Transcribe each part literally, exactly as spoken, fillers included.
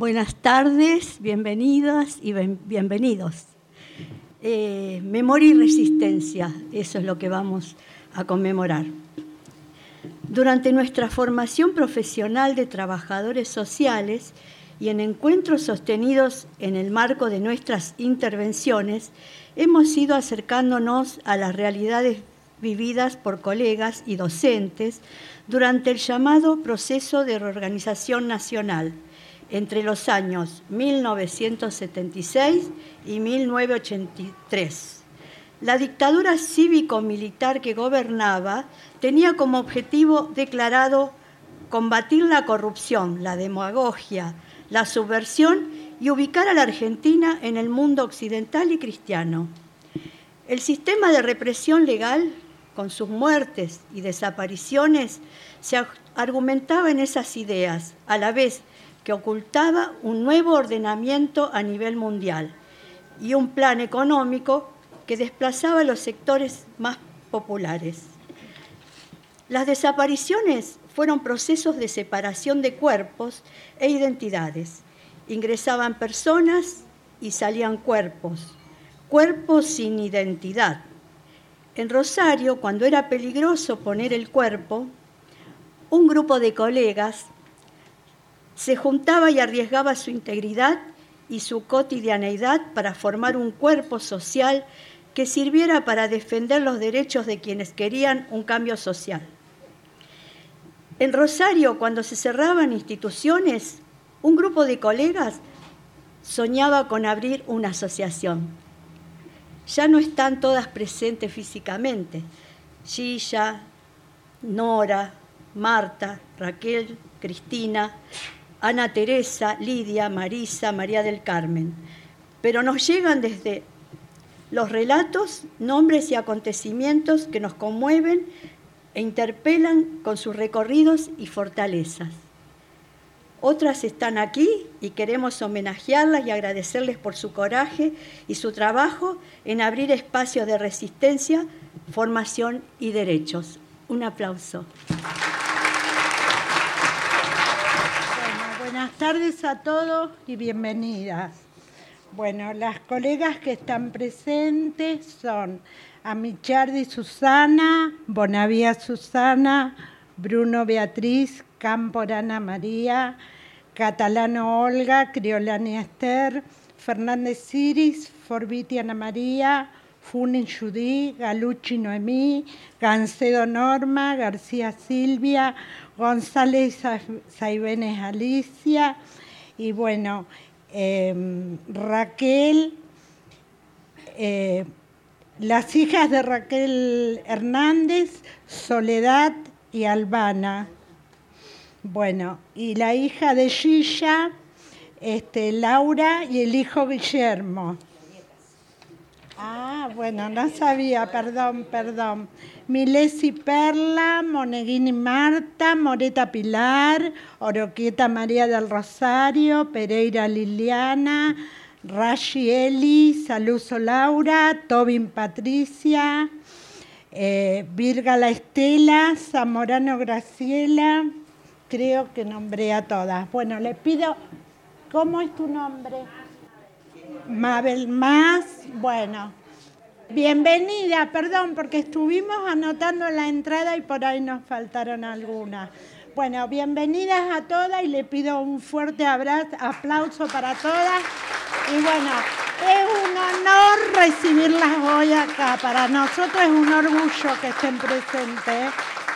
Buenas tardes, bienvenidas y ben- bienvenidos. Eh, memoria y resistencia, eso es lo que vamos a conmemorar. Durante nuestra formación profesional de trabajadores sociales y en encuentros sostenidos en el marco de nuestras intervenciones, hemos ido acercándonos a las realidades vividas por colegas y docentes durante el llamado proceso de reorganización nacional entre los años mil novecientos setenta y seis y mil novecientos ochenta y tres. La dictadura cívico-militar que gobernaba tenía como objetivo declarado combatir la corrupción, la demagogia, la subversión y ubicar a la Argentina en el mundo occidental y cristiano. El sistema de represión legal, con sus muertes y desapariciones, se argumentaba en esas ideas, a la vez que ocultaba un nuevo ordenamiento a nivel mundial y un plan económico que desplazaba a los sectores más populares. Las desapariciones fueron procesos de separación de cuerpos e identidades. Ingresaban personas y salían cuerpos, cuerpos sin identidad. En Rosario, cuando era peligroso poner el cuerpo, un grupo de colegas se juntaba y arriesgaba su integridad y su cotidianeidad para formar un cuerpo social que sirviera para defender los derechos de quienes querían un cambio social. En Rosario, cuando se cerraban instituciones, un grupo de colegas soñaba con abrir una asociación. Ya no están todas presentes físicamente. Gilla, Nora, Marta, Raquel, Cristina, Ana Teresa, Lidia, Marisa, María del Carmen. Pero nos llegan desde los relatos, nombres y acontecimientos que nos conmueven e interpelan con sus recorridos y fortalezas. Otras están aquí y queremos homenajearlas y agradecerles por su coraje y su trabajo en abrir espacios de resistencia, formación y derechos. Un aplauso. Buenas tardes a todos y bienvenidas. Bueno, las colegas que están presentes son Amichardi Susana, Bonavía Susana, Bruno Beatriz, Camporana María, Catalano Olga, Criolani Esther, Fernández Iris, Forbiti Ana María, Funen Judí, Galucci Noemí, Gancedo Norma, García Silvia, González Saibenes Alicia y bueno, eh, Raquel, eh, las hijas de Raquel Hernández, Soledad y Albana. Bueno, y la hija de Gilla, este, Laura y el hijo Guillermo. Ah, bueno, no sabía, perdón, perdón. Milesi Perla, Moneguini Marta, Moreta Pilar, Oroquieta María del Rosario, Pereira Liliana, Rashi Eli, Saluso Laura, Tobin Patricia, eh, Virga Estela, Zamorano Graciela, creo que nombré a todas. Bueno, le pido, ¿cómo es tu nombre? Mabel Más, bueno, bienvenida, perdón, porque estuvimos anotando la entrada y por ahí nos faltaron algunas. Bueno, bienvenidas a todas y le pido un fuerte abrazo, aplauso para todas. Y bueno, es un honor recibirlas hoy acá. Para nosotros es un orgullo que estén presentes.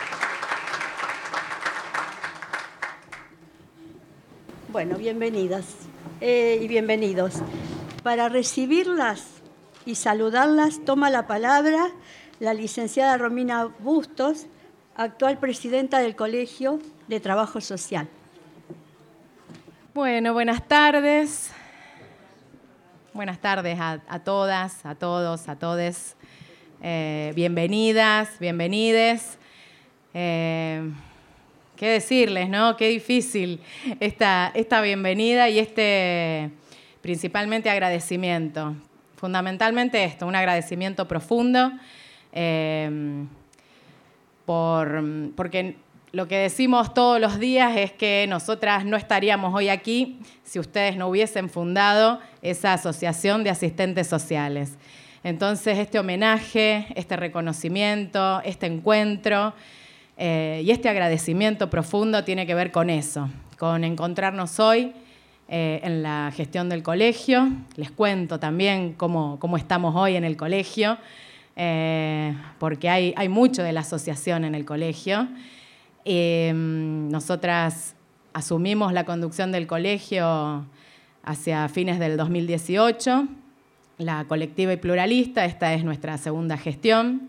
Bueno, bienvenidas eh, y bienvenidos. Para recibirlas y saludarlas, toma la palabra la licenciada Romina Bustos, actual presidenta del Colegio de Trabajo Social. Bueno, buenas tardes. Buenas tardes a, a todas, a todos, a todes. Eh, bienvenidas, bienvenides. Eh, ¿Qué decirles, no? Qué difícil esta, esta bienvenida y este... principalmente agradecimiento, fundamentalmente esto, un agradecimiento profundo, eh, por, porque lo que decimos todos los días es que nosotras no estaríamos hoy aquí si ustedes no hubiesen fundado esa asociación de asistentes sociales. Entonces, este homenaje, este reconocimiento, este encuentro eh, y este agradecimiento profundo tiene que ver con eso, con encontrarnos hoy eh, en la gestión del colegio. Les cuento también cómo, cómo estamos hoy en el colegio, eh, porque hay, hay mucho de la asociación en el colegio. Eh, nosotras asumimos la conducción del colegio hacia fines del dos mil dieciocho, la colectiva y pluralista, esta es nuestra segunda gestión.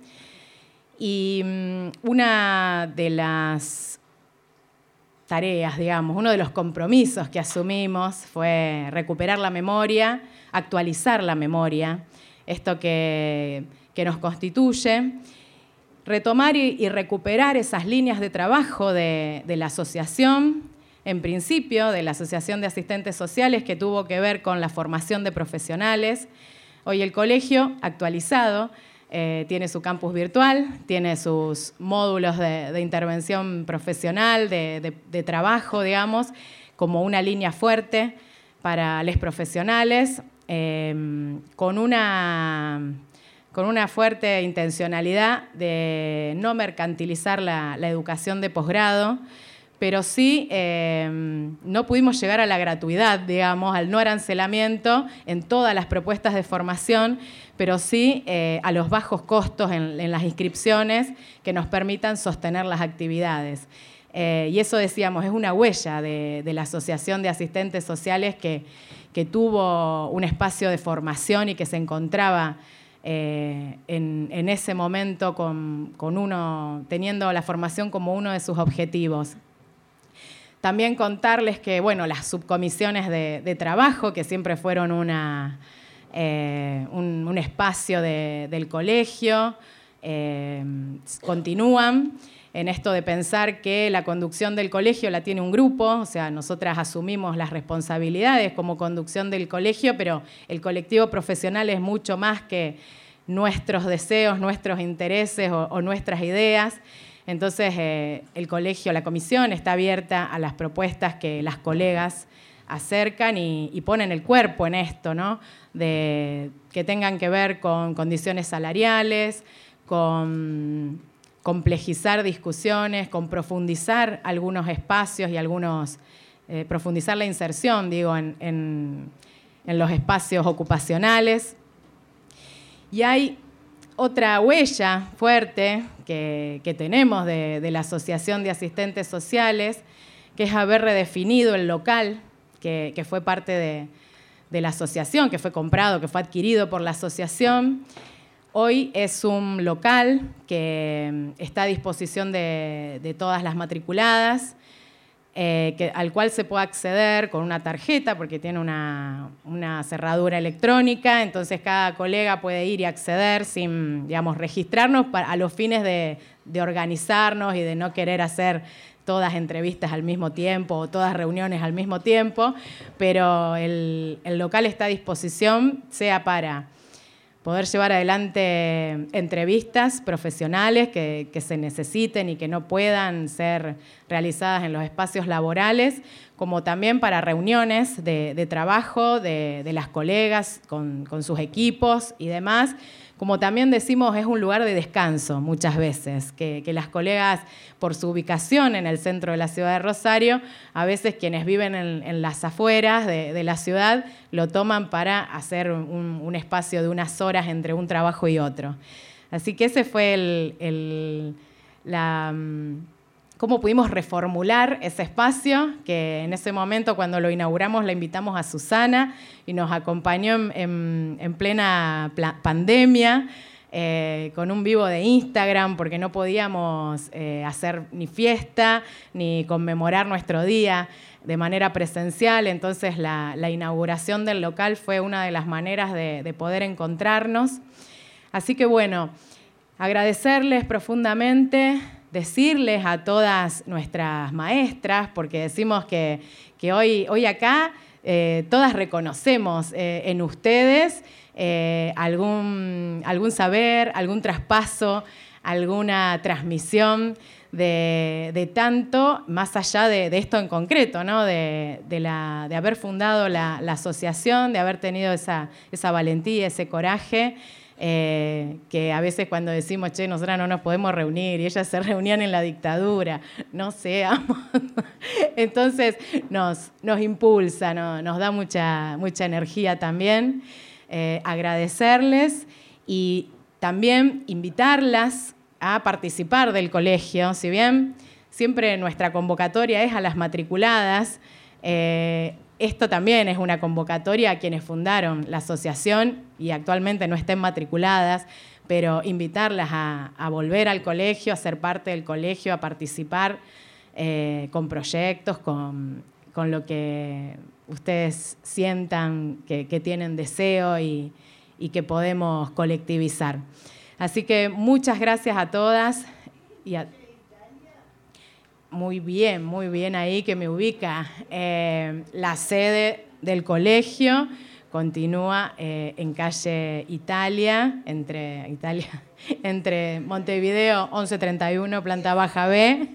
Y una de las tareas, digamos, uno de los compromisos que asumimos fue recuperar la memoria, actualizar la memoria, esto que, que nos constituye, retomar y, y recuperar esas líneas de trabajo de, de la asociación, en principio de la Asociación de Asistentes Sociales, que tuvo que ver con la formación de profesionales. Hoy el colegio, actualizado, eh, tiene su campus virtual, tiene sus módulos de, de intervención profesional, de, de, de trabajo, digamos, como una línea fuerte para los profesionales, eh, con una, con una fuerte intencionalidad de no mercantilizar la, la educación de posgrado, pero sí eh, no pudimos llegar a la gratuidad, digamos, al no arancelamiento en todas las propuestas de formación, pero sí eh, a los bajos costos en, en las inscripciones que nos permitan sostener las actividades. Eh, y eso, decíamos, es una huella de, de la Asociación de Asistentes Sociales que, que tuvo un espacio de formación y que se encontraba eh, en, en ese momento con, con uno, teniendo la formación como uno de sus objetivos. También contarles que, bueno, las subcomisiones de, de trabajo, que siempre fueron una, eh, un, un espacio de, del colegio, eh, continúan en esto de pensar que la conducción del colegio la tiene un grupo, o sea, nosotras asumimos las responsabilidades como conducción del colegio, pero el colectivo profesional es mucho más que nuestros deseos, nuestros intereses o, o nuestras ideas. Entonces, eh, el colegio, la comisión, está abierta a las propuestas que las colegas acercan y, y ponen el cuerpo en esto, ¿no? De, que tengan que ver con condiciones salariales, con complejizar discusiones, con profundizar algunos espacios y algunos, eh, profundizar la inserción, digo, en, en, en los espacios ocupacionales. Y hay otra huella fuerte que, que tenemos de, de la Asociación de Asistentes Sociales, que es haber redefinido el local, que, que fue parte de, de la asociación, que fue comprado, que fue adquirido por la asociación. Hoy es un local que está a disposición de, de todas las matriculadas, eh, que, al cual se puede acceder con una tarjeta, porque tiene una, una cerradura electrónica, entonces cada colega puede ir y acceder sin, digamos, registrarnos para, a los fines de, de organizarnos y de no querer hacer todas entrevistas al mismo tiempo o todas reuniones al mismo tiempo, pero el, el local está a disposición, sea para poder llevar adelante entrevistas profesionales que, que se necesiten y que no puedan ser realizadas en los espacios laborales, como también para reuniones de, de trabajo de, de las colegas con, con sus equipos y demás. Como también decimos, es un lugar de descanso muchas veces, que, que las colegas, por su ubicación en el centro de la ciudad de Rosario, a veces quienes viven en, en las afueras de, de la ciudad lo toman para hacer un, un espacio de unas horas entre un trabajo y otro. Así que ese fue el, el, la, cómo pudimos reformular ese espacio, que en ese momento cuando lo inauguramos la invitamos a Susana y nos acompañó en, en, en plena pandemia, eh, con un vivo de Instagram, porque no podíamos eh, hacer ni fiesta ni conmemorar nuestro día de manera presencial. Entonces la, la inauguración del local fue una de las maneras de, de poder encontrarnos. Así que bueno, agradecerles profundamente, decirles a todas nuestras maestras, porque decimos que, que hoy, hoy acá eh, todas reconocemos eh, en ustedes eh, algún, algún saber, algún traspaso, alguna transmisión de, de tanto, más allá de, de esto en concreto, ¿no? de, de, la, de haber fundado la, la asociación, de haber tenido esa, esa valentía, ese coraje, eh, que a veces cuando decimos, che, nosotras no nos podemos reunir, y ellas se reunían en la dictadura, no seamos. Entonces nos, nos impulsa, ¿no? Nos da mucha, mucha energía también. Eh, agradecerles y también invitarlas a participar del colegio. Si bien siempre nuestra convocatoria es a las matriculadas, eh, esto también es una convocatoria a quienes fundaron la asociación y actualmente no estén matriculadas, pero invitarlas a, a volver al colegio, a ser parte del colegio, a participar eh, con proyectos, con, con lo que ustedes sientan que, que tienen deseo y, y que podemos colectivizar. Así que muchas gracias a todas. Y a... Muy bien, muy bien ahí que me ubica. Eh, la sede del colegio continúa eh, en calle Italia, entre, Italia, entre Montevideo once treinta y uno, planta baja B.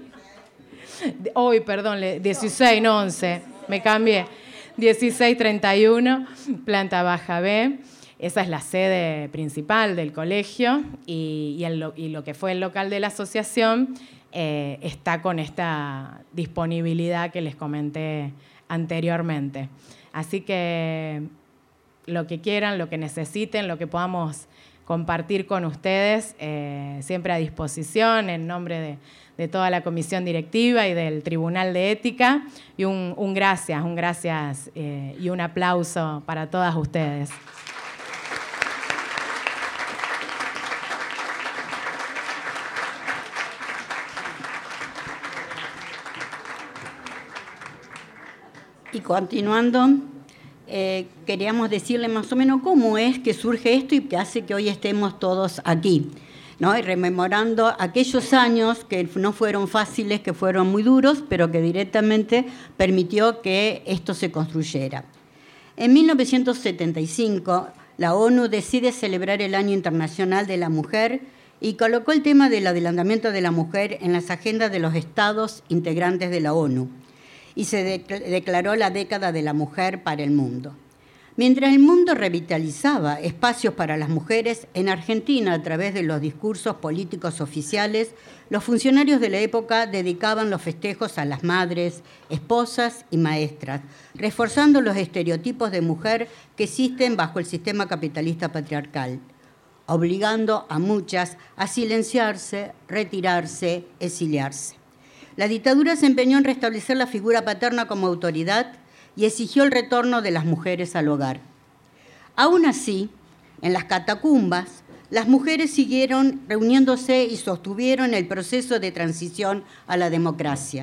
Hoy, perdón, dieciséis, no once, me cambié. dieciséis treinta y uno, planta baja B. Esa es la sede principal del colegio y, y, el, y lo que fue el local de la asociación eh, está con esta disponibilidad que les comenté anteriormente. Así que lo que quieran, lo que necesiten, lo que podamos compartir con ustedes, eh, siempre a disposición en nombre de, de toda la comisión directiva y del Tribunal de Ética. Y un, un gracias, un gracias eh, y un aplauso para todas ustedes. Y continuando, eh, queríamos decirle más o menos cómo es que surge esto y que hace que hoy estemos todos aquí, ¿no? Y rememorando aquellos años que no fueron fáciles, que fueron muy duros, pero que directamente permitió que esto se construyera. En mil novecientos setenta y cinco, la ONU decide celebrar el Año Internacional de la Mujer y colocó el tema del adelantamiento de la mujer en las agendas de los estados integrantes de la ONU. Y se declaró la década de la mujer para el mundo. Mientras el mundo revitalizaba espacios para las mujeres, en Argentina, a través de los discursos políticos oficiales, los funcionarios de la época dedicaban los festejos a las madres, esposas y maestras, reforzando los estereotipos de mujer que existen bajo el sistema capitalista patriarcal, obligando a muchas a silenciarse, retirarse, exiliarse. La dictadura se empeñó en restablecer la figura paterna como autoridad y exigió el retorno de las mujeres al hogar. Aún así, en las catacumbas, las mujeres siguieron reuniéndose y sostuvieron el proceso de transición a la democracia.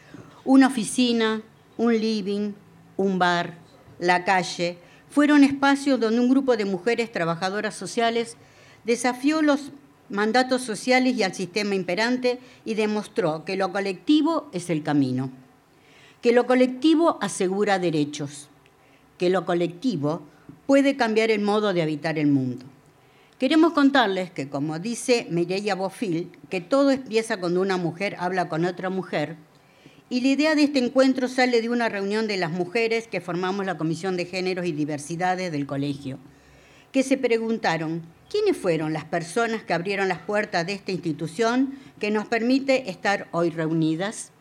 Una oficina, un living, un bar, la calle, fueron espacios donde un grupo de mujeres trabajadoras sociales desafió los mandatos sociales y al sistema imperante y demostró que lo colectivo es el camino, que lo colectivo asegura derechos, que lo colectivo puede cambiar el modo de habitar el mundo. Queremos contarles que, como dice Mireia Bofill, que todo empieza cuando una mujer habla con otra mujer, y la idea de este encuentro sale de una reunión de las mujeres que formamos la Comisión de Géneros y Diversidades del colegio, que se preguntaron, ¿quiénes fueron las personas que abrieron las puertas de esta institución que nos permite estar hoy reunidas?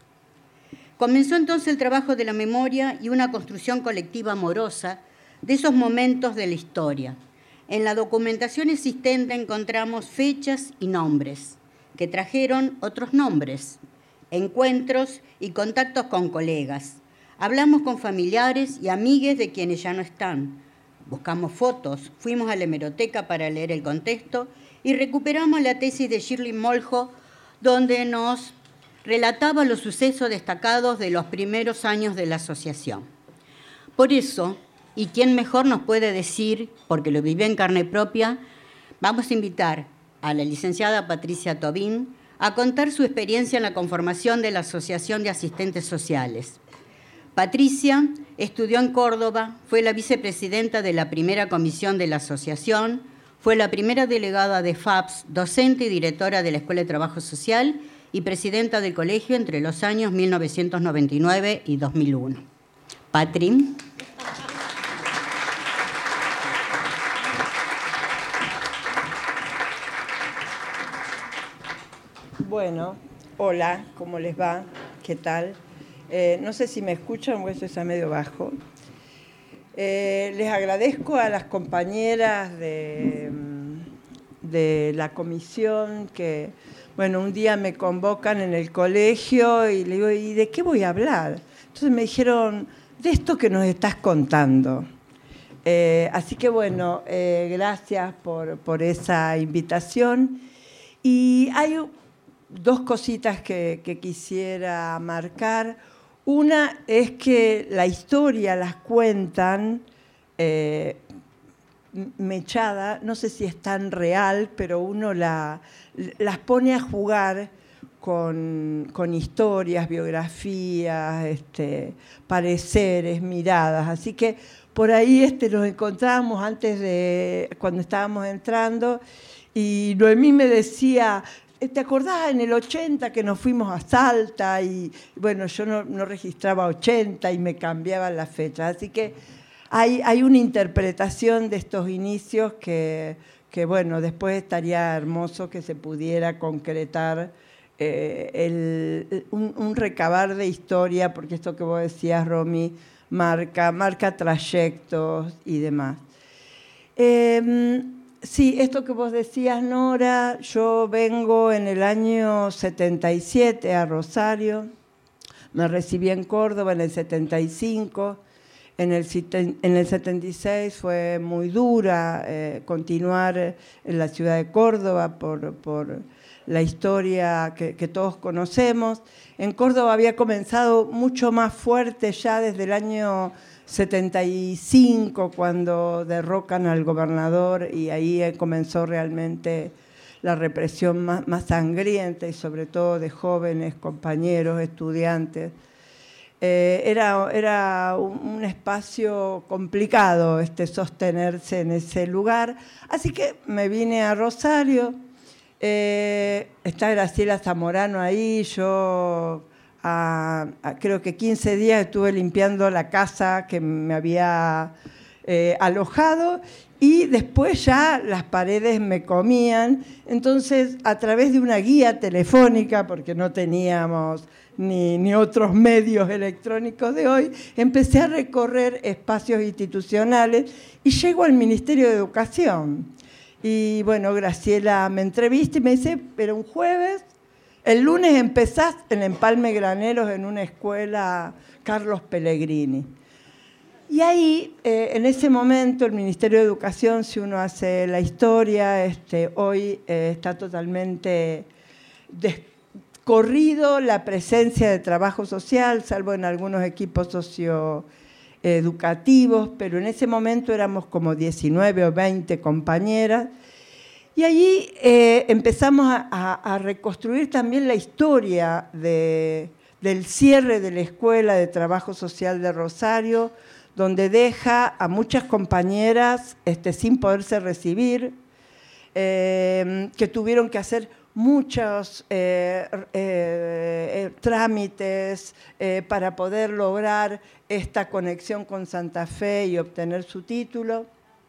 Comenzó entonces el trabajo de la memoria y una construcción colectiva amorosa de esos momentos de la historia. En la documentación existente encontramos fechas y nombres que trajeron otros nombres, encuentros y contactos con colegas. Hablamos con familiares y amigues de quienes ya no están. Buscamos fotos, fuimos a la hemeroteca para leer el contexto y recuperamos la tesis de Shirley Moljo, donde nos relataba los sucesos destacados de los primeros años de la asociación. Por eso, y quién mejor nos puede decir, porque lo vivió en carne propia, vamos a invitar a la licenciada Patricia Tobín a contar su experiencia en la conformación de la Asociación de Asistentes Sociales. Patricia estudió en Córdoba, fue la vicepresidenta de la primera comisión de la asociación, fue la primera delegada de F A P S, docente y directora de la Escuela de Trabajo Social y presidenta del colegio entre los años mil novecientos noventa y nueve y dos mil uno. Patri. Bueno, hola, ¿cómo les va? ¿Qué tal? Eh, no sé si me escuchan o esto está medio bajo. Eh, les agradezco a las compañeras de, de la comisión que, bueno, un día me convocan en el colegio y le digo, ¿y de qué voy a hablar? Entonces me dijeron, de esto que nos estás contando. Eh, así que, bueno, eh, gracias por, por esa invitación. Y hay dos cositas que, que quisiera marcar. Una es que la historia las cuentan eh, mechada, no sé si es tan real, pero uno la, las pone a jugar con, con historias, biografías, este, pareceres, miradas. Así que por ahí este, nos encontrábamos antes de, cuando estábamos entrando, y Noemí me decía, ¿te acordás en el ochenta que nos fuimos a Salta? Y bueno, yo no, no registraba ochenta y me cambiaban las fechas. Así que hay, hay una interpretación de estos inicios que, que, bueno, después estaría hermoso que se pudiera concretar eh, el, un, un recabar de historia, porque esto que vos decías, Romy, marca, marca trayectos y demás. Eh, Sí, esto que vos decías, Nora, yo vengo en el año setenta y siete a Rosario, me recibí en Córdoba en el setenta y cinco, en el, en el setenta y seis fue muy dura eh, continuar en la ciudad de Córdoba por, por la historia que, que todos conocemos. En Córdoba había comenzado mucho más fuerte ya desde el año setenta y cinco, cuando derrocan al gobernador, y ahí comenzó realmente la represión más, más sangrienta, y sobre todo de jóvenes, compañeros, estudiantes. Eh, era, era un, un espacio complicado este, sostenerse en ese lugar, así que me vine a Rosario. Eh, está Graciela Zamorano ahí, yo... A, a, creo que quince días estuve limpiando la casa que me había eh, alojado, y después ya las paredes me comían. Entonces, a través de una guía telefónica, porque no teníamos ni, ni otros medios electrónicos de hoy, empecé a recorrer espacios institucionales y llego al Ministerio de Educación. Y bueno, Graciela me entrevista y me dice, pero un jueves... El lunes empezás en Empalme Graneros en una escuela Carlos Pellegrini. Y ahí, eh, en ese momento, el Ministerio de Educación, si uno hace la historia, este, hoy eh, está totalmente descorrido la presencia de trabajo social, salvo en algunos equipos socioeducativos, pero en ese momento éramos como diecinueve o veinte compañeras. Y allí eh, empezamos a, a, a reconstruir también la historia de, del cierre de la Escuela de Trabajo Social de Rosario, donde deja a muchas compañeras este, sin poderse recibir, eh, que tuvieron que hacer muchos eh, eh, eh, trámites eh, para poder lograr esta conexión con Santa Fe y obtener su título.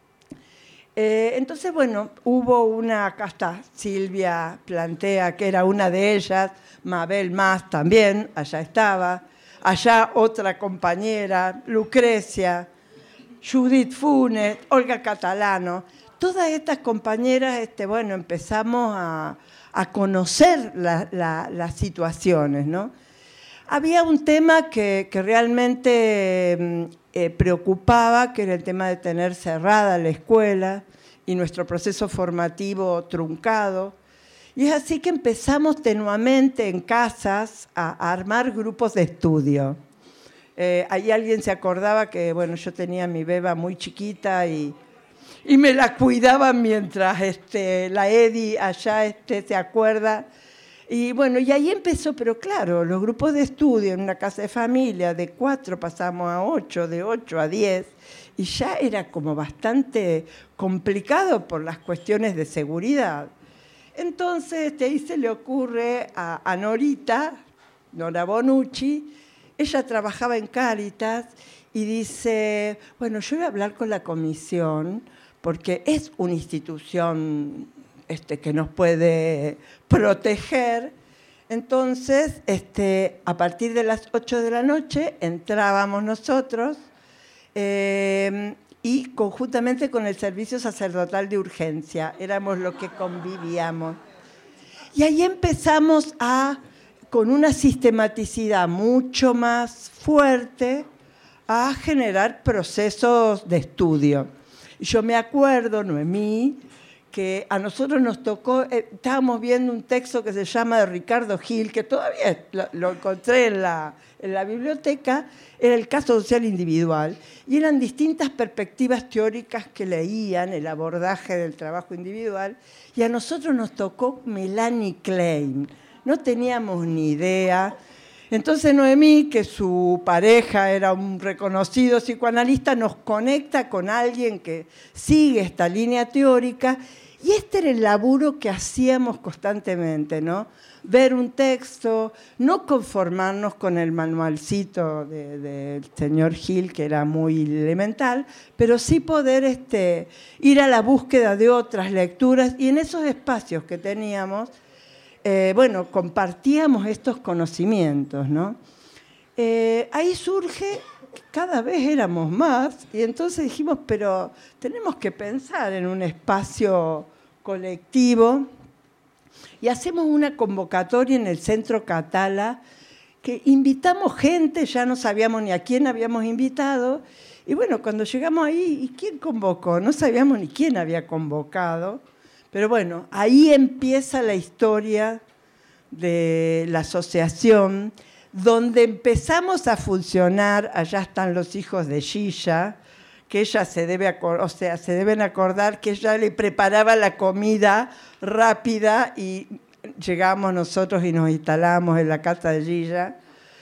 Eh, entonces, bueno, hubo una, acá está, Silvia plantea que era una de ellas, Mabel Más también, allá estaba, allá otra compañera, Lucrecia, Judith Funes, Olga Catalano. Todas estas compañeras, este, bueno, empezamos a, a conocer la, la, las situaciones, ¿no? Había un tema que, que realmente eh, preocupaba, que era el tema de tener cerrada la escuela y nuestro proceso formativo truncado. Y es así que empezamos tenuamente en casas a, a armar grupos de estudio. Eh, ahí alguien se acordaba que, bueno, yo tenía a mi beba muy chiquita y, y me la cuidaban mientras este, la Edi allá este, se acuerda. Y bueno, y ahí empezó, pero claro, los grupos de estudio en una casa de familia, de cuatro pasamos a ocho, de ocho a diez, y ya era como bastante complicado por las cuestiones de seguridad. Entonces este, ahí se le ocurre a, a Norita, Nora Bonucci, ella trabajaba en Cáritas y dice, bueno, yo voy a hablar con la comisión porque es una institución este, que nos puede proteger. Entonces, este, a partir de las ocho de la noche entrábamos nosotros eh, y conjuntamente con el Servicio Sacerdotal de Urgencia, éramos los que convivíamos. Y ahí empezamos a, con una sistematicidad mucho más fuerte, a generar procesos de estudio. Yo me acuerdo, Noemí, que a nosotros nos tocó, eh, estábamos viendo un texto que se llama de Ricardo Gil, que todavía lo, lo encontré en la, en la biblioteca, era el caso social individual, y eran distintas perspectivas teóricas que leían el abordaje del trabajo individual, y a nosotros nos tocó Melanie Klein. No teníamos ni idea. Entonces Noemí, que su pareja era un reconocido psicoanalista, nos conecta con alguien que sigue esta línea teórica, y este era el laburo que hacíamos constantemente, ¿no? Ver un texto, no conformarnos con el manualcito del de, de señor Gil, que era muy elemental, pero sí poder este, ir a la búsqueda de otras lecturas, y en esos espacios que teníamos, Eh, bueno, compartíamos estos conocimientos, ¿no? Eh, ahí surge, cada vez éramos más, y entonces dijimos, pero tenemos que pensar en un espacio colectivo, y hacemos una convocatoria en el Centro Catala, que invitamos gente, ya no sabíamos ni a quién habíamos invitado, y bueno, cuando llegamos ahí, ¿y quién convocó? No sabíamos ni quién había convocado. Pero bueno, ahí empieza la historia de la asociación, donde empezamos a funcionar. Allá están los hijos de Gilla, que ella se debe, o sea, se deben acordar que ella le preparaba la comida rápida y llegamos nosotros y nos instalamos en la casa de Gilla.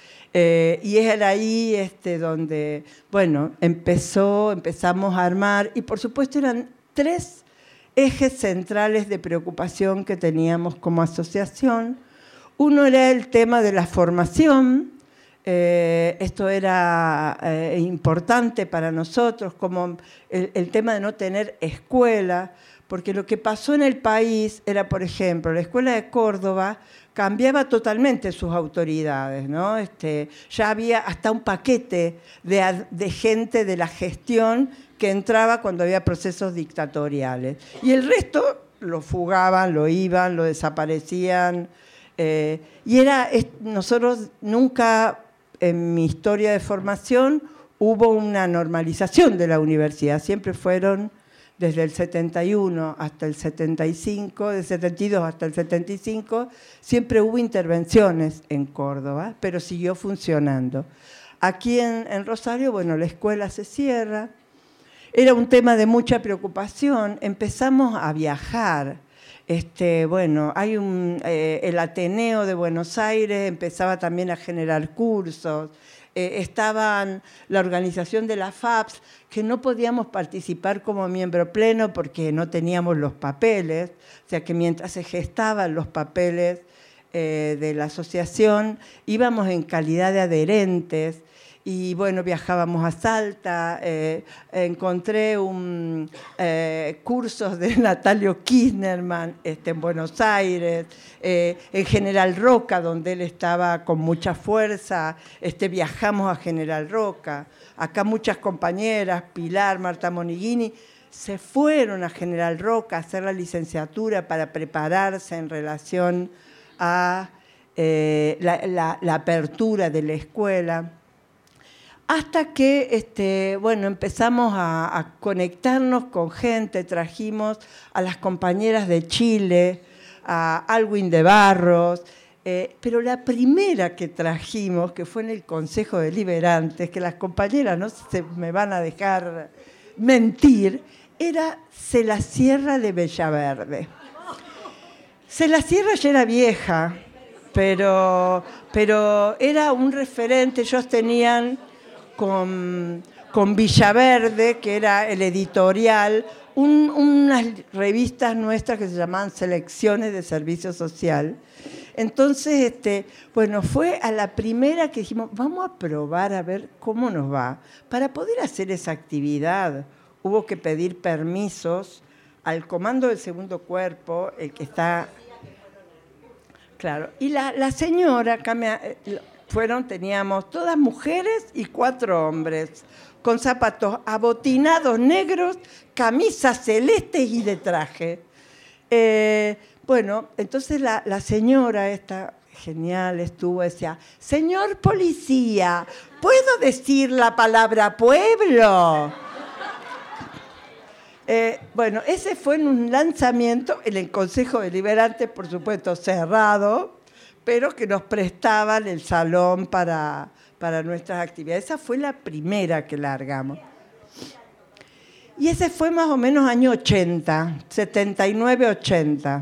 Eh, y es ahí este, donde, bueno, empezó, empezamos a armar, y por supuesto eran tres ejes centrales de preocupación que teníamos como asociación. Uno era el tema de la formación. Eh, esto era eh, importante para nosotros, como el, el tema de no tener escuela, porque lo que pasó en el país era, por ejemplo, la Escuela de Córdoba cambiaba totalmente sus autoridades, ¿no? Este, ya había hasta un paquete de, de gente de la gestión que entraba cuando había procesos dictatoriales. Y el resto lo fugaban, lo iban, lo desaparecían. Eh, y era, es, nosotros nunca en mi historia de formación hubo una normalización de la universidad. Siempre fueron desde el setenta y uno hasta el setenta y cinco, del setenta y dos hasta el setenta y cinco, siempre hubo intervenciones en Córdoba, pero siguió funcionando. Aquí en, en Rosario, bueno, la escuela se cierra. Era un tema de mucha preocupación. Empezamos a viajar. Este, bueno, hay un, eh, el Ateneo de Buenos Aires empezaba también a generar cursos. Eh, estaban la organización de la F A P S, que no podíamos participar como miembro pleno porque no teníamos los papeles. O sea que mientras se gestaban los papeles eh, de la asociación, íbamos en calidad de adherentes. Y bueno, viajábamos a Salta, eh, encontré un, eh, cursos de Natalio Kirchnerman este, en Buenos Aires, eh, en General Roca, donde él estaba con mucha fuerza, este, viajamos a General Roca. Acá muchas compañeras, Pilar, Marta Moniguini, se fueron a General Roca a hacer la licenciatura para prepararse en relación a eh, la, la, la apertura de la escuela. Hasta que este, bueno, empezamos a, a conectarnos con gente, trajimos a las compañeras de Chile, a Alwin de Barros, eh, pero la primera que trajimos, que fue en el Consejo Deliberante, que las compañeras no se me van a dejar mentir, era Celasierra de Bellaverde. Celasierra ya era vieja, pero, pero era un referente. Ellos tenían con, con Villaverde, que era el editorial, un, unas revistas nuestras que se llamaban Selecciones de Servicio Social. Entonces, este, bueno, fue a la primera que dijimos, vamos a probar a ver cómo nos va. Para poder hacer esa actividad hubo que pedir permisos al comando del segundo cuerpo, el que está... Claro, y la, la señora, acá me, fueron, teníamos todas mujeres y cuatro hombres, con zapatos abotinados negros, camisas celestes y de traje. Eh, bueno, entonces la, la señora esta, genial, estuvo, decía, señor policía, ¿puedo decir la palabra pueblo? Eh, bueno, ese fue en un lanzamiento en el Consejo Deliberante, por supuesto cerrado, pero que nos prestaban el salón para, para nuestras actividades. Esa fue la primera que largamos. Y ese fue más o menos año ochenta, setenta y nueve, ochenta.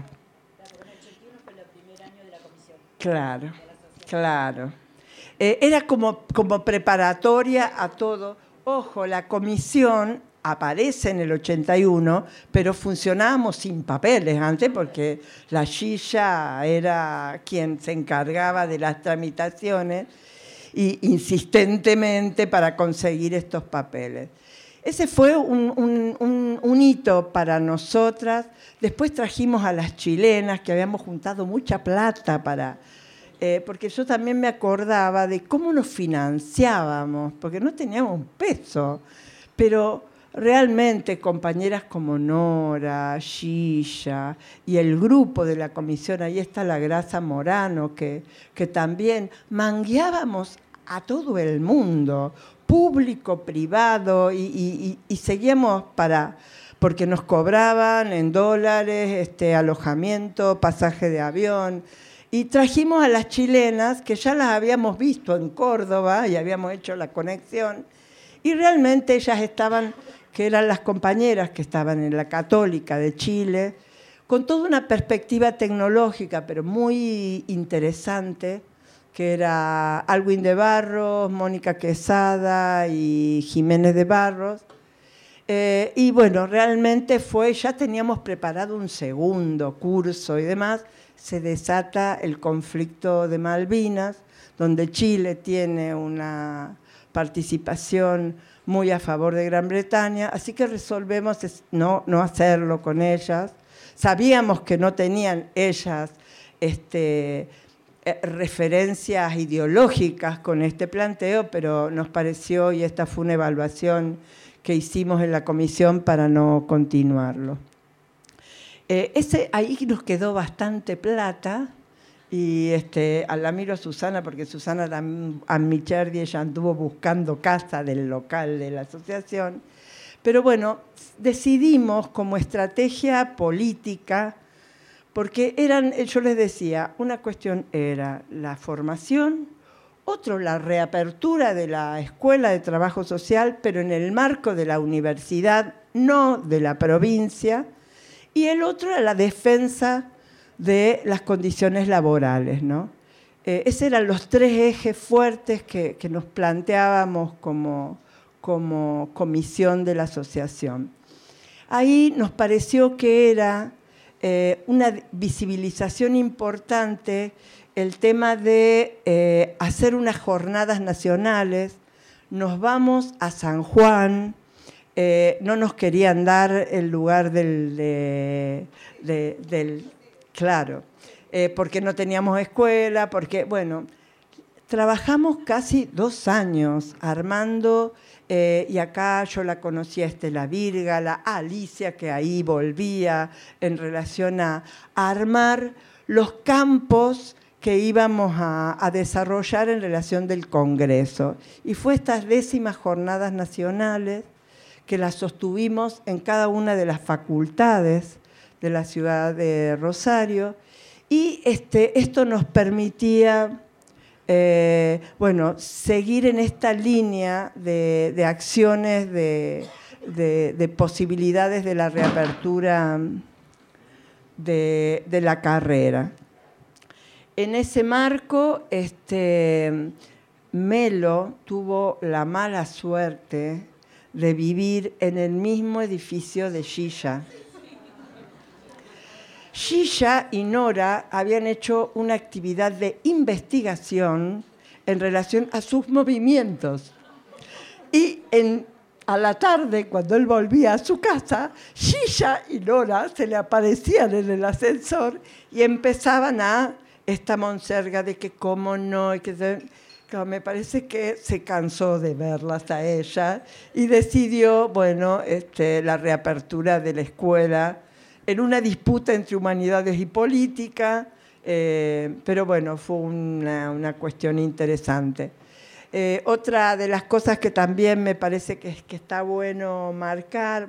Claro, claro. Eh, era como, como preparatoria a todo. Ojo, la comisión aparece en el ochenta y uno, pero funcionábamos sin papeles antes porque la Gilla era quien se encargaba de las tramitaciones y insistentemente para conseguir estos papeles. Ese fue un, un, un, un hito para nosotras. Después trajimos a las chilenas, que habíamos juntado mucha plata para... Eh, porque yo también me acordaba de cómo nos financiábamos, porque no teníamos un peso, pero... Realmente compañeras como Nora, Gilla y el grupo de la comisión, ahí está la Grasa Morano, que, que también mangueábamos a todo el mundo, público, privado, y, y, y seguíamos para, porque nos cobraban en dólares, este, alojamiento, pasaje de avión. Y trajimos a las chilenas, que ya las habíamos visto en Córdoba y habíamos hecho la conexión, y realmente ellas estaban... que eran las compañeras que estaban en la Católica de Chile, con toda una perspectiva tecnológica, pero muy interesante, que era Alwin de Barros, Mónica Quesada y Jiménez de Barros. Eh, y bueno, realmente fue, ya teníamos preparado un segundo curso y demás, se desata el conflicto de Malvinas, donde Chile tiene una participación muy a favor de Gran Bretaña, así que resolvemos no, no hacerlo con ellas. Sabíamos que no tenían ellas este, eh, referencias ideológicas con este planteo, pero nos pareció, y esta fue una evaluación que hicimos en la comisión para no continuarlo. Eh, ese, ahí nos quedó bastante plata, y este, la miro a Susana, porque Susana Amicherdi, ella anduvo buscando casa del local de la asociación. Pero bueno, decidimos como estrategia política, porque eran, yo les decía, una cuestión era la formación, otro la reapertura de la Escuela de Trabajo Social, pero en el marco de la universidad, no de la provincia, y el otro era la defensa de las condiciones laborales, ¿no? Eh, esos eran los tres ejes fuertes que, que nos planteábamos como, como comisión de la asociación. Ahí nos pareció que era eh, una visibilización importante el tema de eh, hacer unas jornadas nacionales. Nos vamos a San Juan, eh, no nos querían dar el lugar del... De, de, del Claro, eh, porque no teníamos escuela, porque, bueno, trabajamos casi dos años armando, eh, y acá yo la conocí a Estela Vírgala, a Alicia, que ahí volvía en relación a, a armar los campos que íbamos a, a desarrollar en relación del Congreso. Y fue estas décimas jornadas nacionales que las sostuvimos en cada una de las facultades de la ciudad de Rosario, y este, esto nos permitía eh, bueno, seguir en esta línea de, de acciones, de, de, de posibilidades de la reapertura de, de la carrera. En ese marco, este, Melo tuvo la mala suerte de vivir en el mismo edificio de Gilla. Gilla y Nora habían hecho una actividad de investigación en relación a sus movimientos. Y en, a la tarde, cuando él volvía a su casa, Gilla y Nora se le aparecían en el ascensor y empezaban a esta monserga de que cómo no, y que se, claro, me parece que se cansó de verlas a ella y decidió, bueno, este, la reapertura de la escuela en una disputa entre humanidades y política, eh, pero bueno, fue una, una cuestión interesante. Eh, otra de las cosas que también me parece que, que está bueno marcar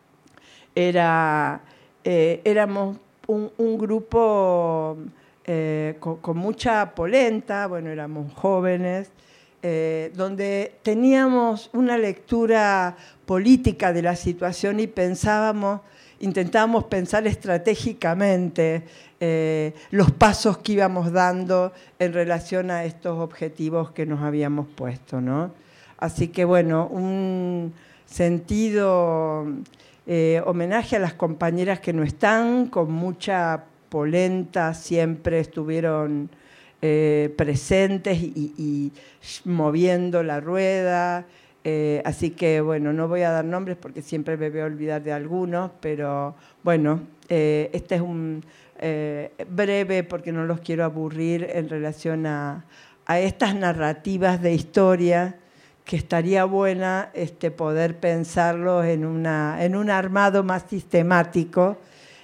era, eh, éramos un, un grupo eh, con, con mucha polenta, bueno, éramos jóvenes, eh, donde teníamos una lectura política de la situación y pensábamos, intentábamos pensar estratégicamente eh, los pasos que íbamos dando en relación a estos objetivos que nos habíamos puesto, ¿no? Así que, bueno, un sentido eh, homenaje a las compañeras que no están, con mucha polenta, siempre estuvieron eh, presentes y, y moviendo la rueda. Eh, así que, bueno, no voy a dar nombres porque siempre me voy a olvidar de algunos, pero bueno, eh, este es un eh, breve porque no los quiero aburrir en relación a, a estas narrativas de historia que estaría buena este, poder pensarlos en, una, en un armado más sistemático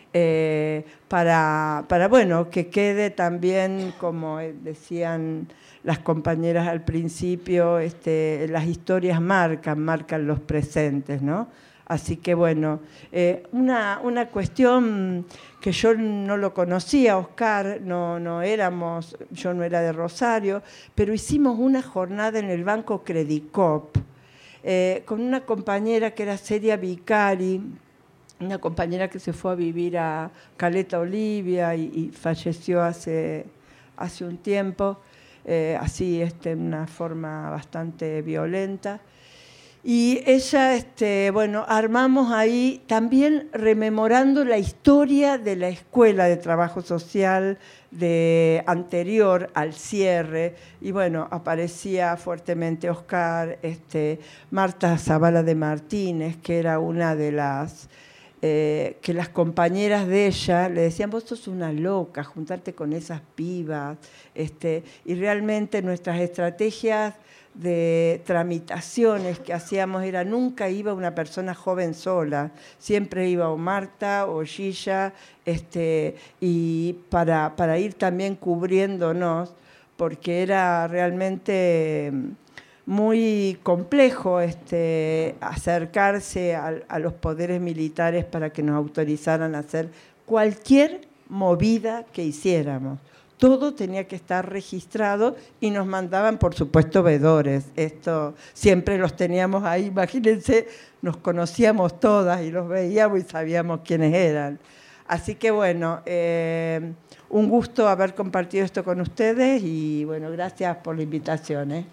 eh, para, para, bueno, que quede también, como decían las compañeras al principio, este, las historias marcan, marcan los presentes, ¿no? Así que, bueno, eh, una, una cuestión que yo no lo conocía, Oscar, no, no éramos, yo no era de Rosario, pero hicimos una jornada en el Banco Credicop eh, con una compañera que era Celia Vicari, una compañera que se fue a vivir a Caleta Olivia y, y falleció hace, hace un tiempo. Eh, así este, en una forma bastante violenta. Y ella, este, bueno, armamos ahí también rememorando la historia de la Escuela de Trabajo Social de, anterior al cierre. Y bueno, aparecía fuertemente Oscar, este, Marta Zavala de Martínez, que era una de las... Eh, que las compañeras de ella le decían, vos sos una loca, juntarte con esas pibas, este, y realmente nuestras estrategias de tramitaciones que hacíamos era nunca iba una persona joven sola, siempre iba o Marta o Gilla, este, y para, para ir también cubriéndonos, porque era realmente muy complejo este, acercarse a, a los poderes militares para que nos autorizaran a hacer cualquier movida que hiciéramos. Todo tenía que estar registrado y nos mandaban, por supuesto, veedores. Esto siempre los teníamos ahí, imagínense, nos conocíamos todas y los veíamos y sabíamos quiénes eran. Así que, bueno, eh, un gusto haber compartido esto con ustedes y, bueno, gracias por la invitación, ¿eh?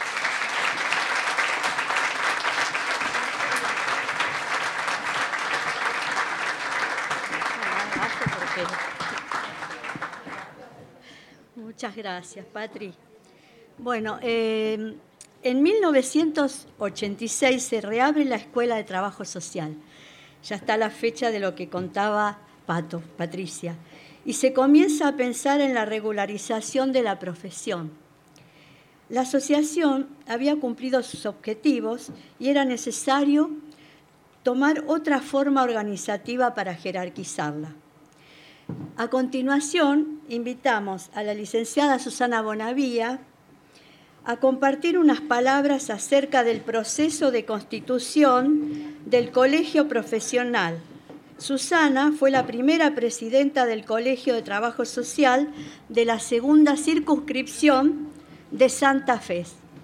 Muchas gracias, Patri. Bueno, eh, en mil novecientos ochenta y seis se reabre la Escuela de Trabajo Social. Ya está la fecha de lo que contaba Pato, Patricia. Y se comienza a pensar en la regularización de la profesión. La asociación había cumplido sus objetivos y era necesario tomar otra forma organizativa para jerarquizarla. A continuación, invitamos a la licenciada Susana Bonavía a compartir unas palabras acerca del proceso de constitución del Colegio Profesional. Susana fue la primera presidenta del Colegio de Trabajo Social de la segunda circunscripción de Santa Fe.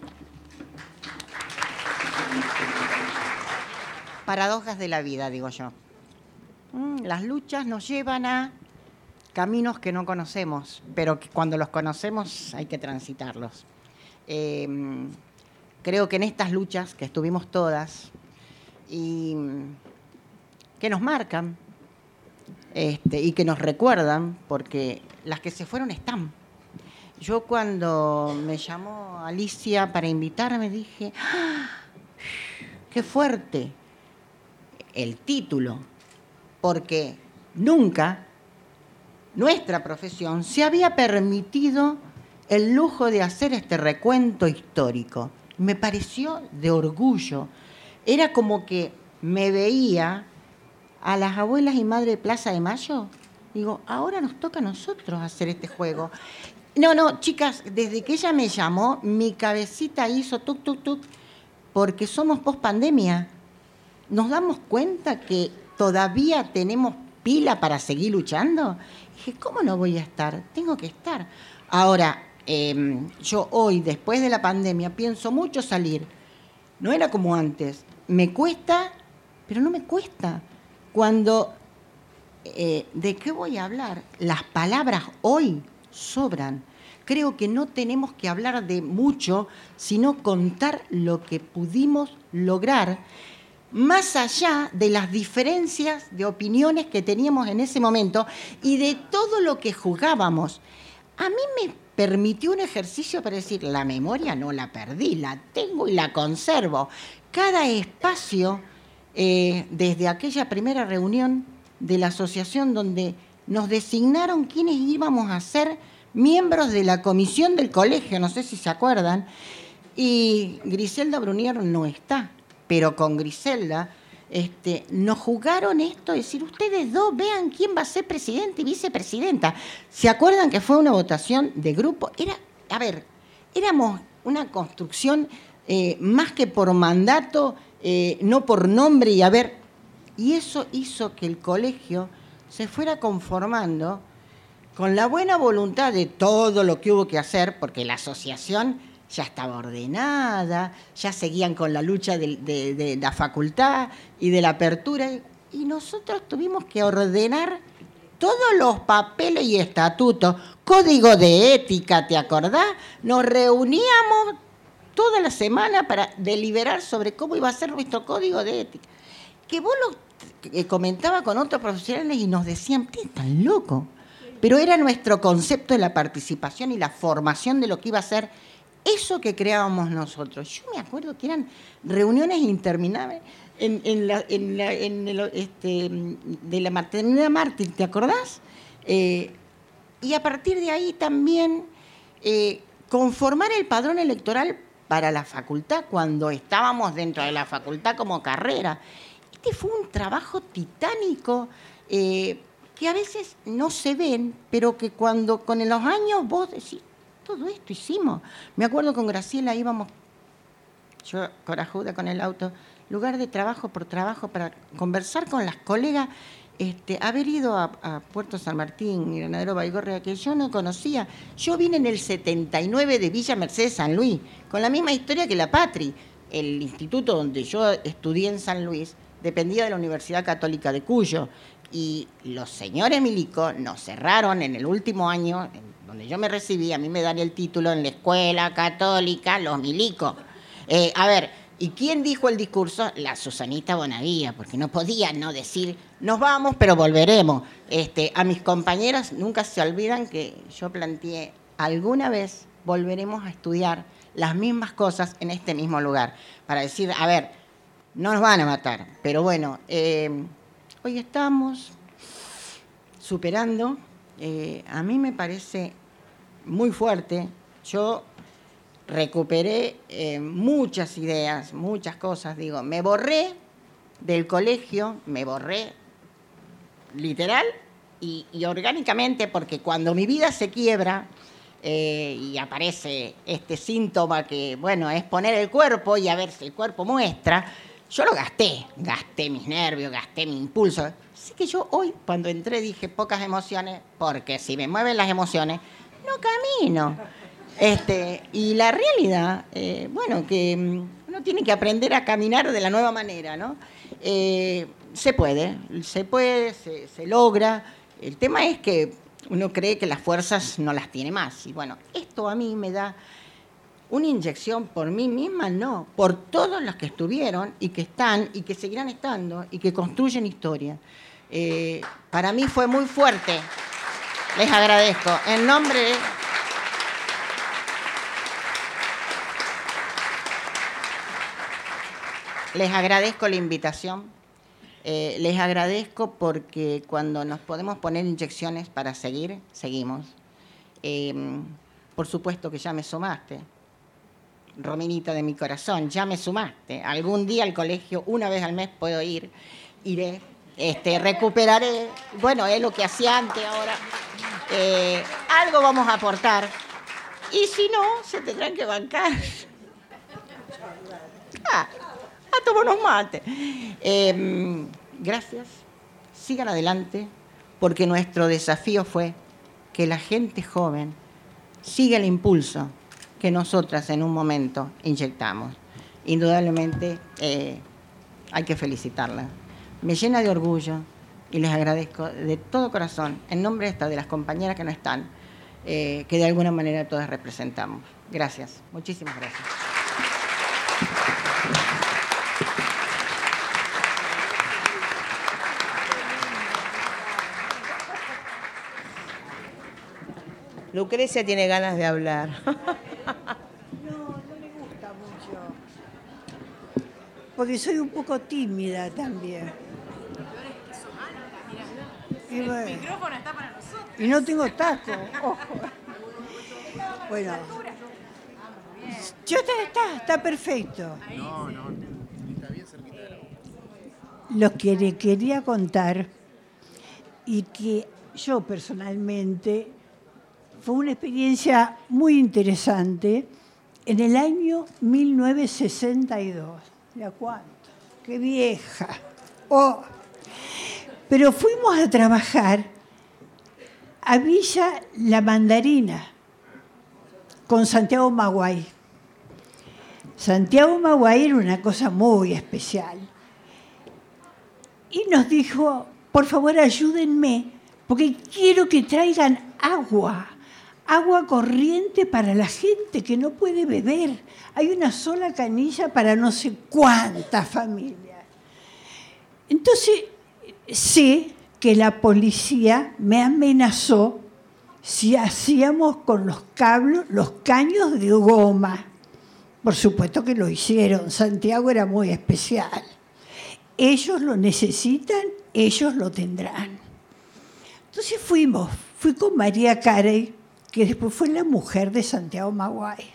Paradojas de la vida, digo yo. Las luchas nos llevan a caminos que no conocemos, pero que cuando los conocemos hay que transitarlos. Eh, creo que en estas luchas, que estuvimos todas, y que nos marcan este, y que nos recuerdan, porque las que se fueron están. Yo cuando me llamó Alicia para invitarme dije, ¡ah! ¡Qué fuerte el título! Porque nunca nuestra profesión se había permitido el lujo de hacer este recuento histórico. Me pareció de orgullo. Era como que me veía a las abuelas y madres de Plaza de Mayo. Digo, ahora nos toca a nosotros hacer este juego. No, no, chicas, desde que ella me llamó, mi cabecita hizo tuk, tuk, tuk, porque somos post-pandemia. Nos damos cuenta que todavía tenemos pila para seguir luchando. Dije, ¿cómo no voy a estar? Tengo que estar. Ahora, eh, yo hoy, después de la pandemia, pienso mucho salir. No era como antes. Me cuesta, pero no me cuesta. Cuando, eh, ¿de qué voy a hablar? Las palabras hoy sobran. Creo que no tenemos que hablar de mucho, sino contar lo que pudimos lograr, más allá de las diferencias de opiniones que teníamos en ese momento y de todo lo que jugábamos. A mí me permitió un ejercicio para decir, la memoria no la perdí, la tengo y la conservo. Cada espacio, eh, desde aquella primera reunión de la asociación donde nos designaron quiénes íbamos a ser miembros de la comisión del colegio, no sé si se acuerdan, y Griselda Brunier no está, pero con Griselda este, nos jugaron esto, decir, ustedes dos vean quién va a ser presidente y vicepresidenta. ¿Se acuerdan que fue una votación de grupo? Era, a ver, éramos una construcción eh, más que por mandato, eh, no por nombre, y a ver, y eso hizo que el colegio se fuera conformando con la buena voluntad de todo lo que hubo que hacer, porque la asociación ya estaba ordenada, ya seguían con la lucha de, de, de la facultad y de la apertura, y nosotros tuvimos que ordenar todos los papeles y estatutos, código de ética, ¿te acordás? Nos reuníamos toda la semana para deliberar sobre cómo iba a ser nuestro código de ética. Que vos lo eh, comentaba con otros profesionales y nos decían, ¿qué tan loco? Pero era nuestro concepto de la participación y la formación de lo que iba a ser eso que creábamos nosotros. Yo me acuerdo que eran reuniones interminables en, en la, en la, en el, este, de la maternidad mártir, ¿te acordás? Eh, y a partir de ahí también eh, conformar el padrón electoral para la facultad cuando estábamos dentro de la facultad como carrera. Este fue un trabajo titánico eh, que a veces no se ven, pero que cuando con los años vos decís, todo esto hicimos. Me acuerdo con Graciela íbamos, yo corajuda con el auto, lugar de trabajo por trabajo para conversar con las colegas, este, haber ido a, a Puerto San Martín y Granadero Baigorria, que yo no conocía. Yo vine en el setenta y nueve de Villa Mercedes San Luis, con la misma historia que la Patri. El instituto donde yo estudié en San Luis dependía de la Universidad Católica de Cuyo, y los señores milicos nos cerraron en el último año, donde yo me recibí, a mí me dan el título en la Escuela Católica, los milicos. Eh, a ver, ¿y quién dijo el discurso? La Susanita Bonavía, porque no podía no decir, nos vamos, pero volveremos. Este, a mis compañeras nunca se olvidan que yo planteé, alguna vez volveremos a estudiar las mismas cosas en este mismo lugar, para decir, a ver, no nos van a matar, pero bueno, eh, hoy estamos superando, eh, a mí me parece muy fuerte. Yo recuperé eh, muchas ideas, muchas cosas, digo, me borré del colegio, me borré literal y, y orgánicamente, porque cuando mi vida se quiebra eh, y aparece este síntoma que, bueno, es poner el cuerpo y a ver si el cuerpo muestra, yo lo gasté, gasté mis nervios, gasté mi impulso. Así que yo hoy, cuando entré, dije pocas emociones, porque si me mueven las emociones, no camino. Este, y la realidad, eh, bueno, que uno tiene que aprender a caminar de la nueva manera, ¿no? Eh, se puede, se puede, se, se logra. El tema es que uno cree que las fuerzas no las tiene más. Y bueno, esto a mí me da una inyección por mí misma, no, por todos los que estuvieron y que están y que seguirán estando y que construyen historia. Eh, para mí fue muy fuerte. Les agradezco. En nombre de... Les agradezco la invitación. Eh, les agradezco porque cuando nos podemos poner inyecciones para seguir, seguimos. Eh, por supuesto que ya me sumaste. Rominita de mi corazón, ya me sumaste. Algún día al colegio, una vez al mes puedo ir, iré, este, recuperaré. Bueno, es lo que hacía antes ahora. Eh, algo vamos a aportar. Y si no, se tendrán que bancar. Ah, a tomarnos mate. Eh, gracias. Sigan adelante, porque nuestro desafío fue que la gente joven siga el impulso que nosotras en un momento inyectamos. Indudablemente eh, hay que felicitarla. Me llena de orgullo y les agradezco de todo corazón, en nombre de estas, de las compañeras que no están, eh, que de alguna manera todas representamos. Gracias, muchísimas gracias. Lucrecia tiene ganas de hablar. No, no me gusta mucho. Porque soy un poco tímida también. Y bueno, el micrófono está para nosotros. Y no tengo taco. Ojo. Bueno. Yo está, está, está perfecto. No, no, está bien cerquita. Lo que le quería contar y que yo personalmente fue una experiencia muy interesante en el año mil novecientos sesenta y dos. ¿Ya cuánto? ¡Qué vieja! Oh. Pero fuimos a trabajar a Villa La Mandarina con Santiago Maguay. Santiago Maguay era una cosa muy especial. Y nos dijo, por favor, ayúdenme, porque quiero que traigan agua. Agua corriente para la gente que no puede beber. Hay una sola canilla para no sé cuántas familias. Entonces, sé que la policía me amenazó si hacíamos con los cables, los caños de goma. Por supuesto que lo hicieron. Santiago era muy especial. Ellos lo necesitan, ellos lo tendrán. Entonces fuimos. Fui con María Carey, que después fue la mujer de Santiago Maguay.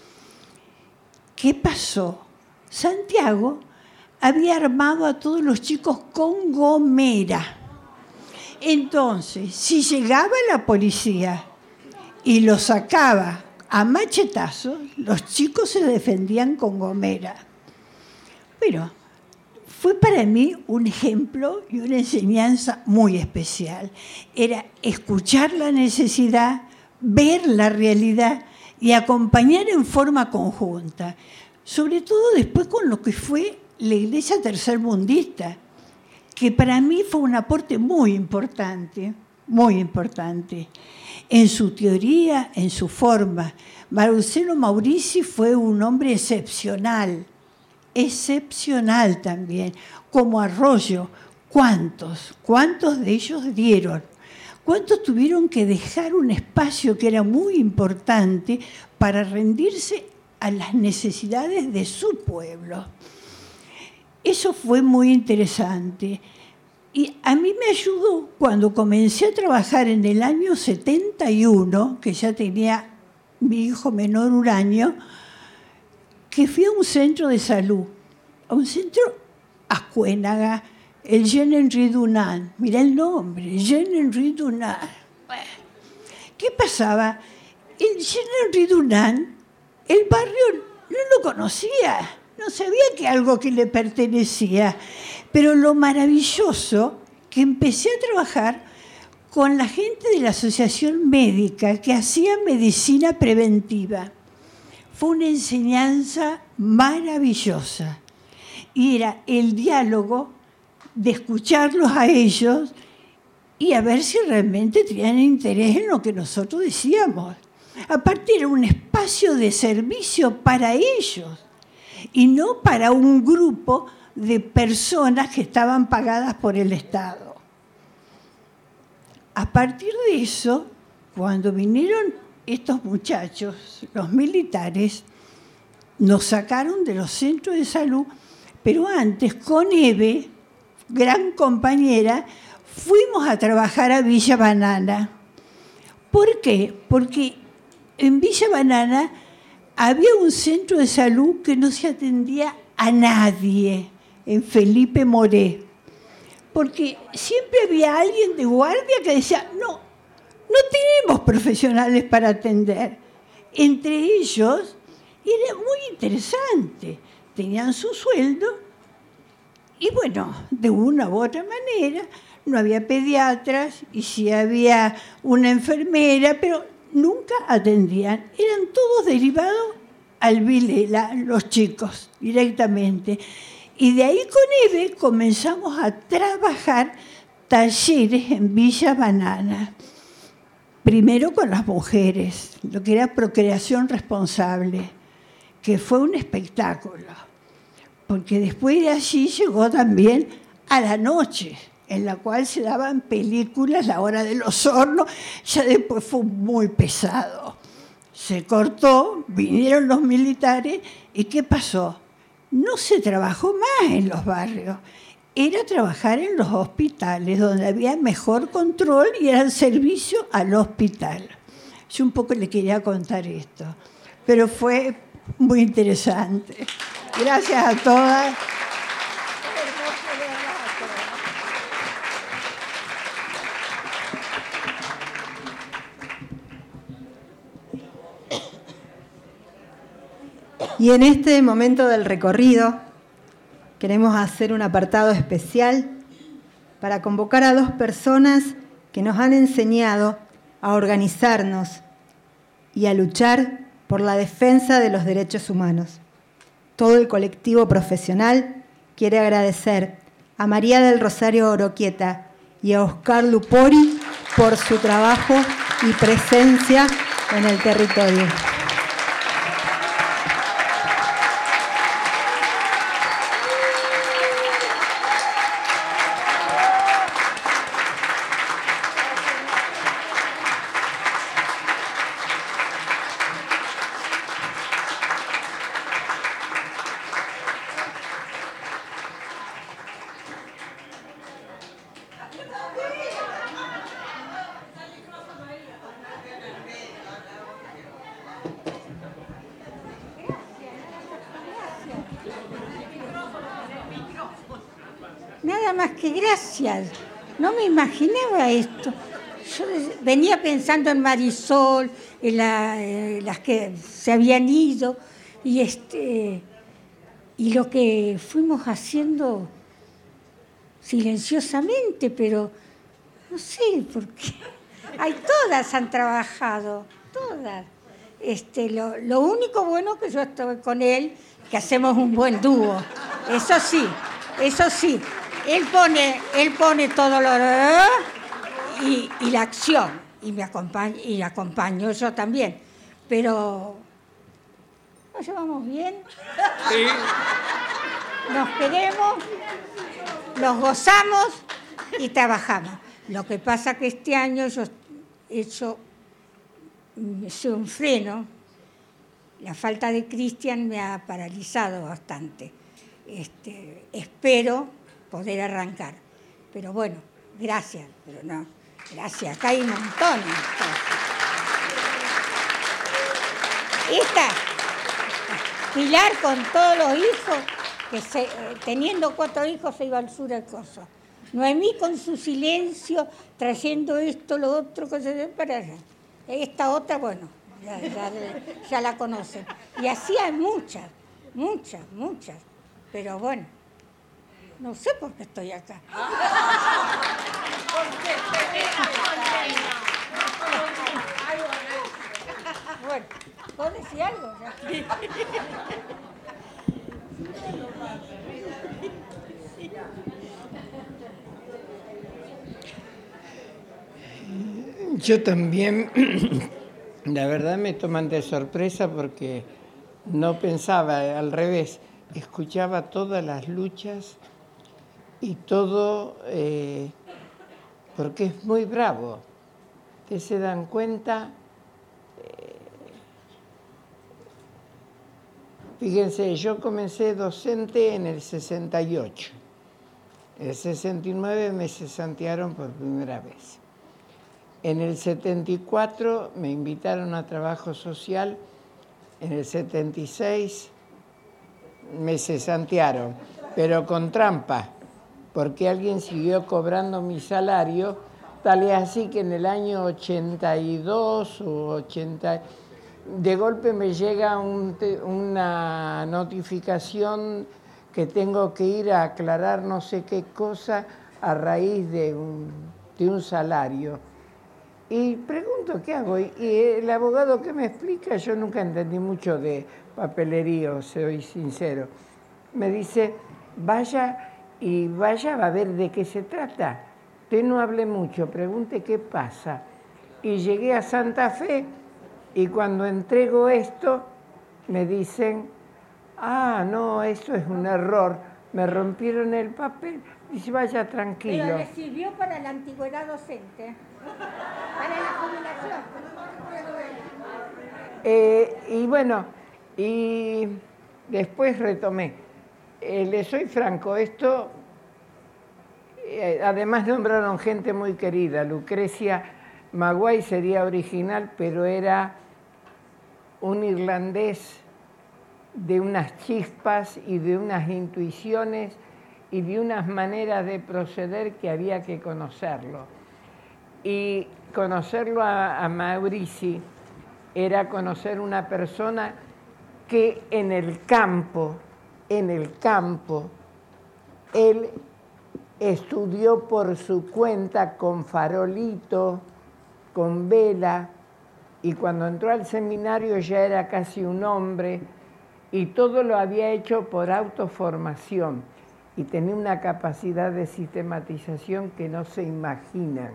¿Qué pasó? Santiago había armado a todos los chicos con gomera. Entonces, si llegaba la policía y los sacaba a machetazos, los chicos se defendían con gomera. Pero fue para mí un ejemplo y una enseñanza muy especial. Era escuchar la necesidad, ver la realidad y acompañar en forma conjunta, sobre todo después con lo que fue la Iglesia tercermundista, que para mí fue un aporte muy importante, muy importante, en su teoría, en su forma. Marcelo Maurici fue un hombre excepcional, excepcional también, como Arroyo. ¿Cuántos? ¿Cuántos de ellos dieron? ¿Cuántos tuvieron que dejar un espacio que era muy importante para rendirse a las necesidades de su pueblo? Eso fue muy interesante. Y a mí me ayudó cuando comencé a trabajar en el año setenta y uno, que ya tenía mi hijo menor un año, que fui a un centro de salud, a un centro Ascuénaga, el Jean-Henri Dunant. Mirá el nombre, Jean-Henri Dunant. ¿Qué pasaba? El Jean-Henri Dunant, el barrio no lo conocía, no sabía que algo que le pertenecía. Pero lo maravilloso que empecé a trabajar con la gente de la asociación médica que hacía medicina preventiva. Fue una enseñanza maravillosa. Y era el diálogo de escucharlos a ellos y a ver si realmente tenían interés en lo que nosotros decíamos. Aparte era un espacio de servicio para ellos y no para un grupo de personas que estaban pagadas por el Estado. A partir de eso, cuando vinieron estos muchachos, los militares, nos sacaron de los centros de salud, pero antes con Eve, gran compañera, fuimos a trabajar a Villa Banana. ¿Por qué? Porque en Villa Banana había un centro de salud que no se atendía a nadie, en Felipe Moré. Porque siempre había alguien de guardia que decía, no, no tenemos profesionales para atender. Entre ellos, era muy interesante, tenían su sueldo y bueno, de una u otra manera, no había pediatras y sí había una enfermera, pero nunca atendían. Eran todos derivados al Vilela, los chicos, directamente. Y de ahí con Eve comenzamos a trabajar talleres en Villa Banana. Primero con las mujeres, lo que era procreación responsable, que fue un espectáculo. Porque después de allí llegó también a la noche, en la cual se daban películas, La Hora de los Hornos, ya después fue muy pesado. Se cortó, vinieron los militares, ¿y qué pasó? No se trabajó más en los barrios, era trabajar en los hospitales, donde había mejor control y era el servicio al hospital. Yo un poco le quería contar esto, pero fue muy interesante. Gracias a todas. Y en este momento del recorrido queremos hacer un apartado especial para convocar a dos personas que nos han enseñado a organizarnos y a luchar por la defensa de los derechos humanos. Todo el colectivo profesional quiere agradecer a María del Rosario Oroquieta y a Oscar Lupori por su trabajo y presencia en el territorio. Nada más que gracias. No me imaginaba esto. Yo venía pensando en Marisol, en la, eh, las que se habían ido, y, este, y lo que fuimos haciendo silenciosamente, pero no sé por qué. Hay, todas han trabajado, todas. Este, lo, lo único bueno que yo estoy con él, que hacemos un buen dúo. Eso sí, eso sí. Él pone, él pone todo lo y, y la acción, y me acompaña, y acompaño yo también. Pero nos llevamos bien. Sí. Nos queremos, nos gozamos y trabajamos. Lo que pasa que este año yo he hecho, hecho un freno. La falta de Cristian me ha paralizado bastante. Este, espero poder arrancar. Pero bueno, gracias, pero no, gracias, acá hay montones. Esta, Pilar con todos los hijos, que se, teniendo cuatro hijos se iba al sur del coso. Noemí con su silencio, trayendo esto, lo otro, que se para allá. Esta otra, bueno, ya, ya, ya la conocen. Y así hay muchas, muchas, muchas. Pero bueno, no sé por qué estoy acá. Bueno, ¿vos decís algo? Yo también La verdad me toman de sorpresa porque no pensaba, al revés, escuchaba todas las luchas y todo, eh, porque es muy bravo. Ustedes se dan cuenta, eh, fíjense, yo comencé docente en el sesenta y ocho. En el sesenta y nueve me cesantearon por primera vez. En el setenta y cuatro me invitaron a trabajo social, en el setenta y seis me cesantearon, pero con trampa, porque alguien siguió cobrando mi salario, tal es así que en el año ochenta y dos o ochenta, de golpe me llega un, una notificación que tengo que ir a aclarar no sé qué cosa a raíz de un, de un salario. Y pregunto, ¿qué hago? Y el abogado que me explica, yo nunca entendí mucho de papelerío, soy sincero. Me dice, vaya y vaya a ver de qué se trata. Usted no hable mucho, pregunte qué pasa. Y llegué a Santa Fe y cuando entrego esto, me dicen, ah, no, eso es un error. Me rompieron el papel. Dice, vaya tranquilo. Pero le sirvió para la antigüedad docente, para la jubilación. Eh, y bueno, y después retomé. Eh, le soy franco, esto, eh, además nombraron gente muy querida. Lucrecia Maguay sería original, pero era un irlandés de unas chispas y de unas intuiciones y de unas maneras de proceder que había que conocerlo. Y conocerlo a, a Maurici era conocer una persona que en el campo, en el campo, él estudió por su cuenta con farolito, con vela, y cuando entró al seminario ya era casi un hombre, y todo lo había hecho por autoformación, y tenía una capacidad de sistematización que no se imaginan.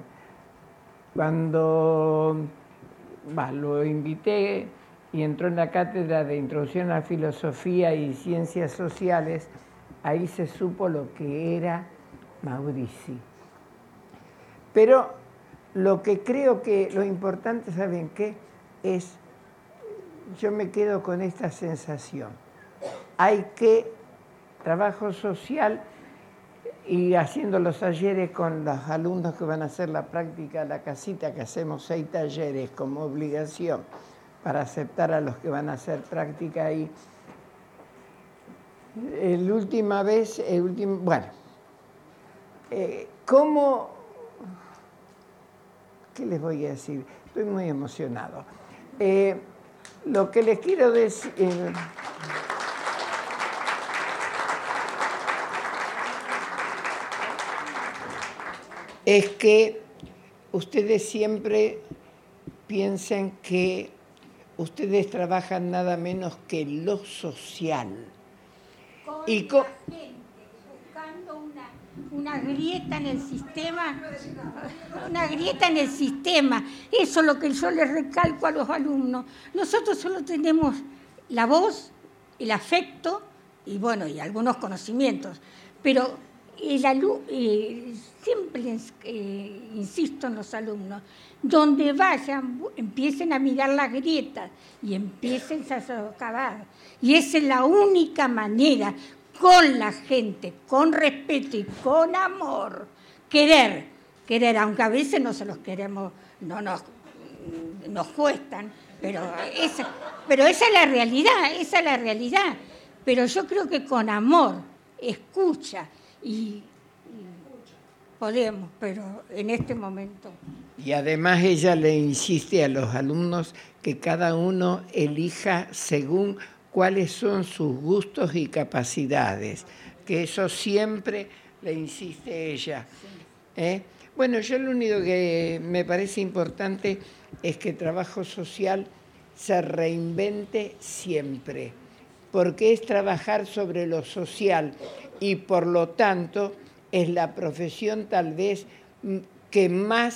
Cuando bah, lo invité y entró en la cátedra de Introducción a la Filosofía y Ciencias Sociales, ahí se supo lo que era Maurici. Pero lo que creo que lo importante, ¿saben qué? Es, yo me quedo con esta sensación. Hay que, trabajo social y haciendo los talleres con los alumnos que van a hacer la práctica a la casita, que hacemos seis talleres como obligación para aceptar a los que van a hacer práctica ahí. La última vez, el último, bueno, eh, ¿cómo? ¿Qué les voy a decir? Estoy muy emocionado. Eh, lo que les quiero decir... Eh, es que ustedes siempre piensen que ustedes trabajan nada menos que lo social. Con y con... la gente, buscando una, una grieta en el sistema, una grieta en el sistema. Eso es lo que yo les recalco a los alumnos. Nosotros solo tenemos la voz, el afecto y bueno, y algunos conocimientos, pero el alumno, eh, siempre eh, insisto en los alumnos, donde vayan, empiecen a mirar las grietas y empiecen a socavar. Y esa es la única manera, con la gente, con respeto y con amor, querer, querer, aunque a veces no se los queremos, no nos, nos cuestan, pero esa, pero esa es la realidad, esa es la realidad. Pero yo creo que con amor, escucha, y, y podemos, pero en este momento... Y además ella le insiste a los alumnos que cada uno elija según cuáles son sus gustos y capacidades, que eso siempre le insiste ella. ¿Eh? Bueno, yo lo único que me parece importante es que el trabajo social se reinvente siempre, porque es trabajar sobre lo social y por lo tanto es la profesión tal vez que más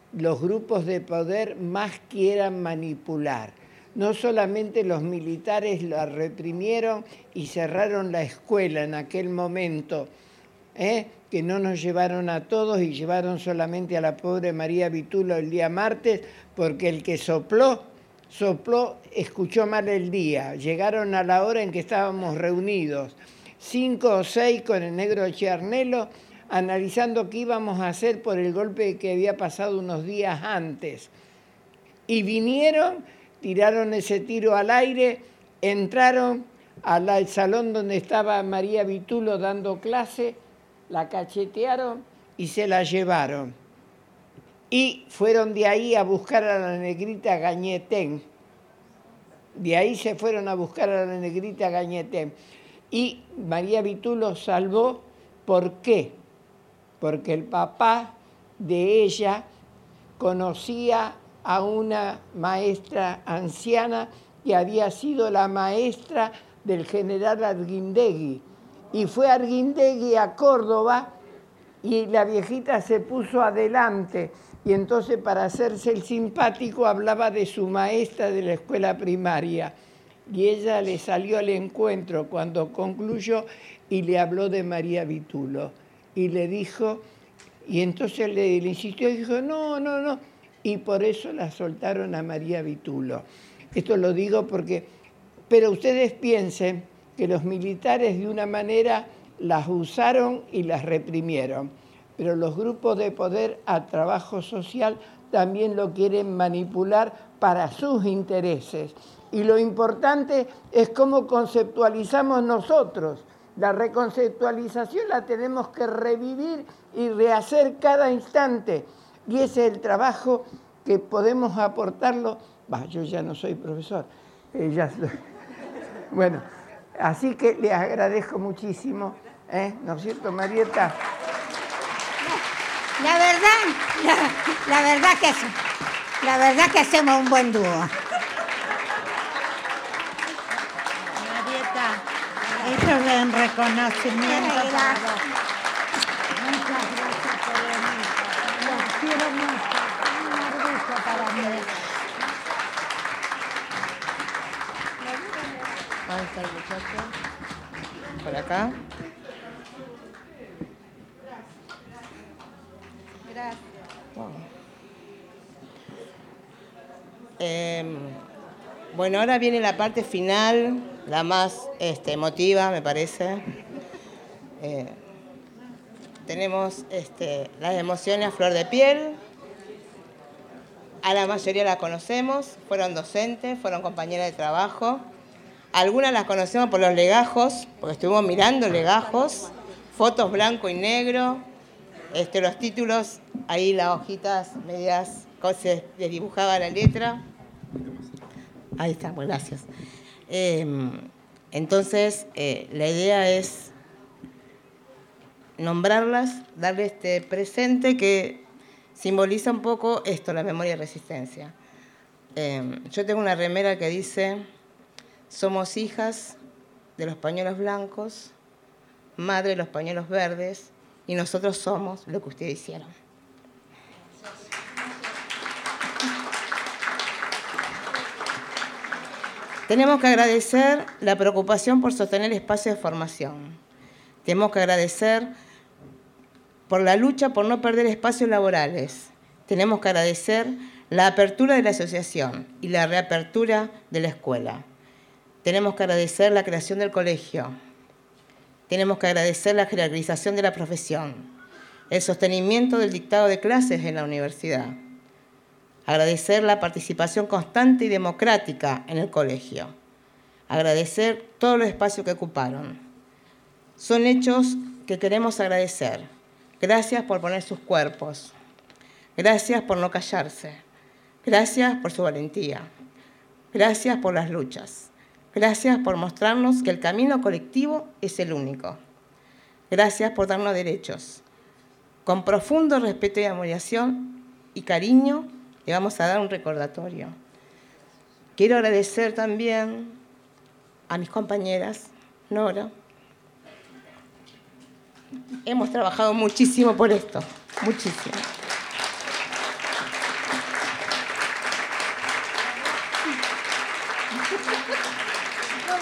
los grupos de poder más quieran manipular. No solamente los militares la reprimieron y cerraron la escuela en aquel momento, ¿eh? que no nos llevaron a todos y llevaron solamente a la pobre María Vitulo el día martes, porque el que sopló, sopló, escuchó mal el día. Llegaron a la hora en que estábamos reunidos, cinco o seis con el negro Chiarnello, analizando qué íbamos a hacer por el golpe que había pasado unos días antes. Y vinieron, tiraron ese tiro al aire, entraron al salón donde estaba María Vitulo dando clase, la cachetearon y se la llevaron. Y fueron de ahí a buscar a la negrita Gañetén. De ahí se fueron a buscar a la negrita Gañetén. Y María Vitulo salvó, ¿por qué? Porque el papá de ella conocía a una maestra anciana que había sido la maestra del general Arguindegui. Y fue Arguindegui a Córdoba y la viejita se puso adelante. Y entonces, para hacerse el simpático, hablaba de su maestra de la escuela primaria. Y ella le salió al encuentro cuando concluyó y le habló de María Vitulo. Y le dijo, y entonces le, le insistió y dijo, no, no, no. Y por eso la soltaron a María Vitulo. Esto lo digo porque, pero ustedes piensen que los militares de una manera las usaron y las reprimieron. Pero los grupos de poder a trabajo social también lo quieren manipular para sus intereses. Y lo importante es cómo conceptualizamos nosotros. La reconceptualización la tenemos que revivir y rehacer cada instante. Y ese es el trabajo que podemos aportarlo. Bah, yo ya no soy profesor. Eh, ya soy... Bueno, así que les agradezco muchísimo. ¿eh? ¿No es cierto, Marieta? La verdad, la, la verdad que la verdad que hacemos un buen dúo. Marieta, eso es en reconocimiento. Gracias. Muchas gracias por venir. Los quiero mucho. Un orgullo para mí. ¿Dónde está el muchacho? Por acá. Gracias. Wow. Eh, bueno, ahora viene la parte final, la más este, emotiva, me parece. Eh, tenemos este, las emociones a flor de piel. A la mayoría las conocemos, fueron docentes, fueron compañeras de trabajo. Algunas las conocemos por los legajos, porque estuvimos mirando legajos, fotos blanco y negro, este, los títulos, ahí las hojitas medias, se dibujaba la letra. Ahí está, pues gracias. Eh, entonces, eh, la idea es nombrarlas, darle este presente que simboliza un poco esto, la memoria y resistencia. Eh, yo tengo una remera que dice, somos hijas de los pañuelos blancos, madre de los pañuelos verdes, y nosotros somos lo que ustedes hicieron. Tenemos que agradecer la preocupación por sostener espacios de formación. Tenemos que agradecer por la lucha por no perder espacios laborales. Tenemos que agradecer la apertura de la asociación y la reapertura de la escuela. Tenemos que agradecer la creación del colegio. Tenemos que agradecer la jerarquización de la profesión, el sostenimiento del dictado de clases en la universidad. Agradecer la participación constante y democrática en el colegio. Agradecer todos los espacios que ocuparon. Son hechos que queremos agradecer. Gracias por poner sus cuerpos. Gracias por no callarse. Gracias por su valentía. Gracias por las luchas. Gracias por mostrarnos que el camino colectivo es el único. Gracias por darnos derechos. Con profundo respeto y admiración y cariño, le vamos a dar un recordatorio. Quiero agradecer también a mis compañeras, Nora. Hemos trabajado muchísimo por esto, muchísimo.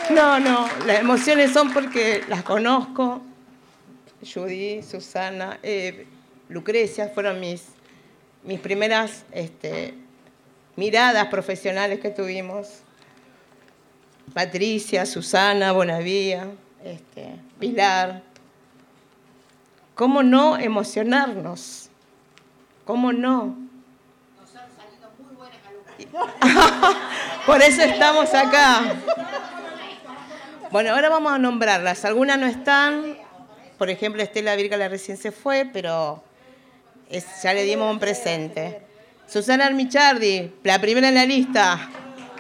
No, no, las emociones son porque las conozco. Judy, Susana, eh, Lucrecia fueron mis, mis primeras este, miradas profesionales que tuvimos. Patricia, Susana, Bonavía, este, Pilar. ¿Cómo no emocionarnos? ¿Cómo no? Nos han salido muy buenas alumnas. Por eso estamos acá. Bueno, ahora vamos a nombrarlas. Algunas no están. Por ejemplo, Estela Vírgala recién se fue, pero es, ya le dimos un presente. Susana Armichardi, la primera en la lista.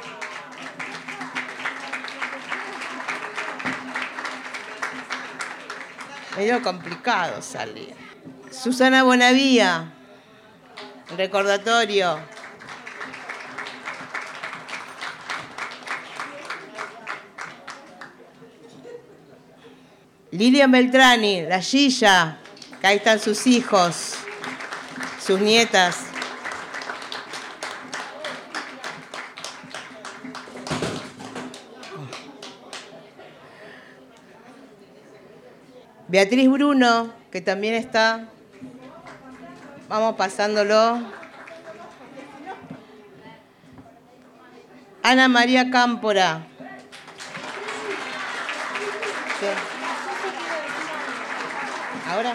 Medio complicado salir. Susana Bonavía, recordatorio. Lilian Beltrani, la Gilla, que ahí están sus hijos, sus nietas. Beatriz Bruno, que también está. Vamos pasándolo. Ana María Cámpora. Sí. ¿Ahora?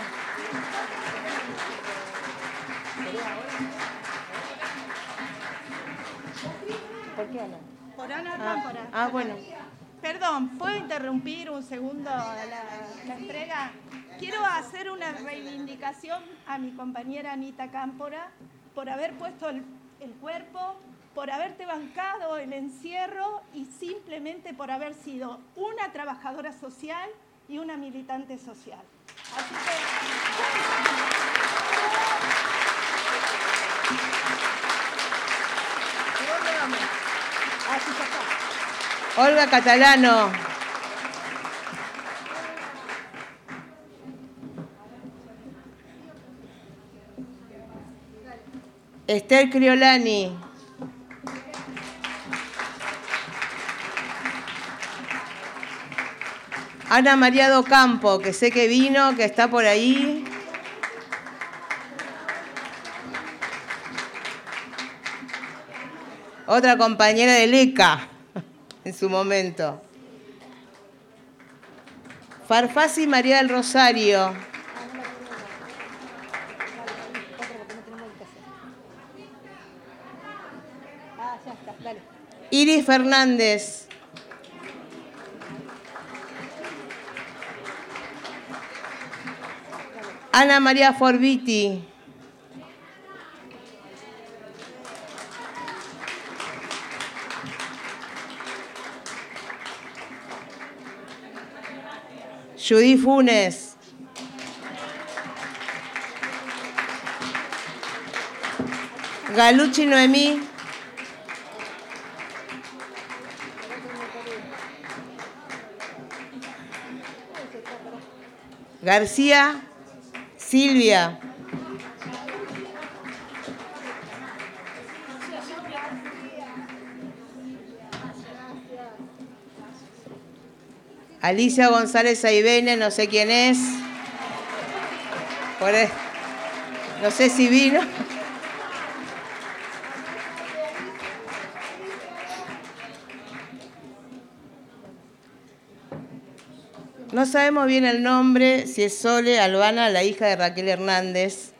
¿Por qué Ana? Por Ana Ah, Cámpora. ah, bueno. Perdón, ¿puedo interrumpir un segundo la, la entrega? Quiero hacer una reivindicación a mi compañera Anita Cámpora por haber puesto el, el cuerpo, por haberte bancado el encierro y simplemente por haber sido una trabajadora social y una militante social. Así que... ¿De dónde vamos? Así que está. Olga Catalano. Esther Criolani. Ana María Docampo, que sé que vino, que está por ahí. Otra compañera de Leca en su momento. Farfasi María del Rosario. Iris Fernández. Ana María Forbiti. Judy Funes. Galucci Noemí. García Silvia. Alicia González Aibene, no sé quién es. Por el, no sé si vino. No sabemos bien el nombre, si es Sole Albana, la hija de Raquel Hernández.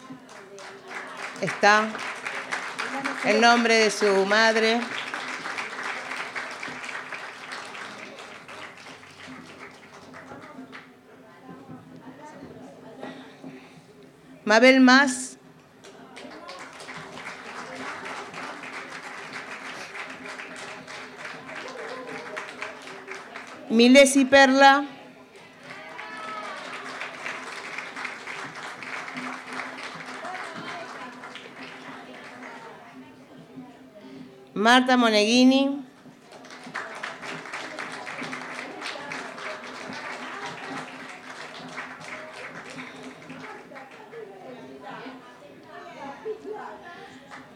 Está el nombre de su madre. Mabel Más. Milesi Perla. Marta Moneghini.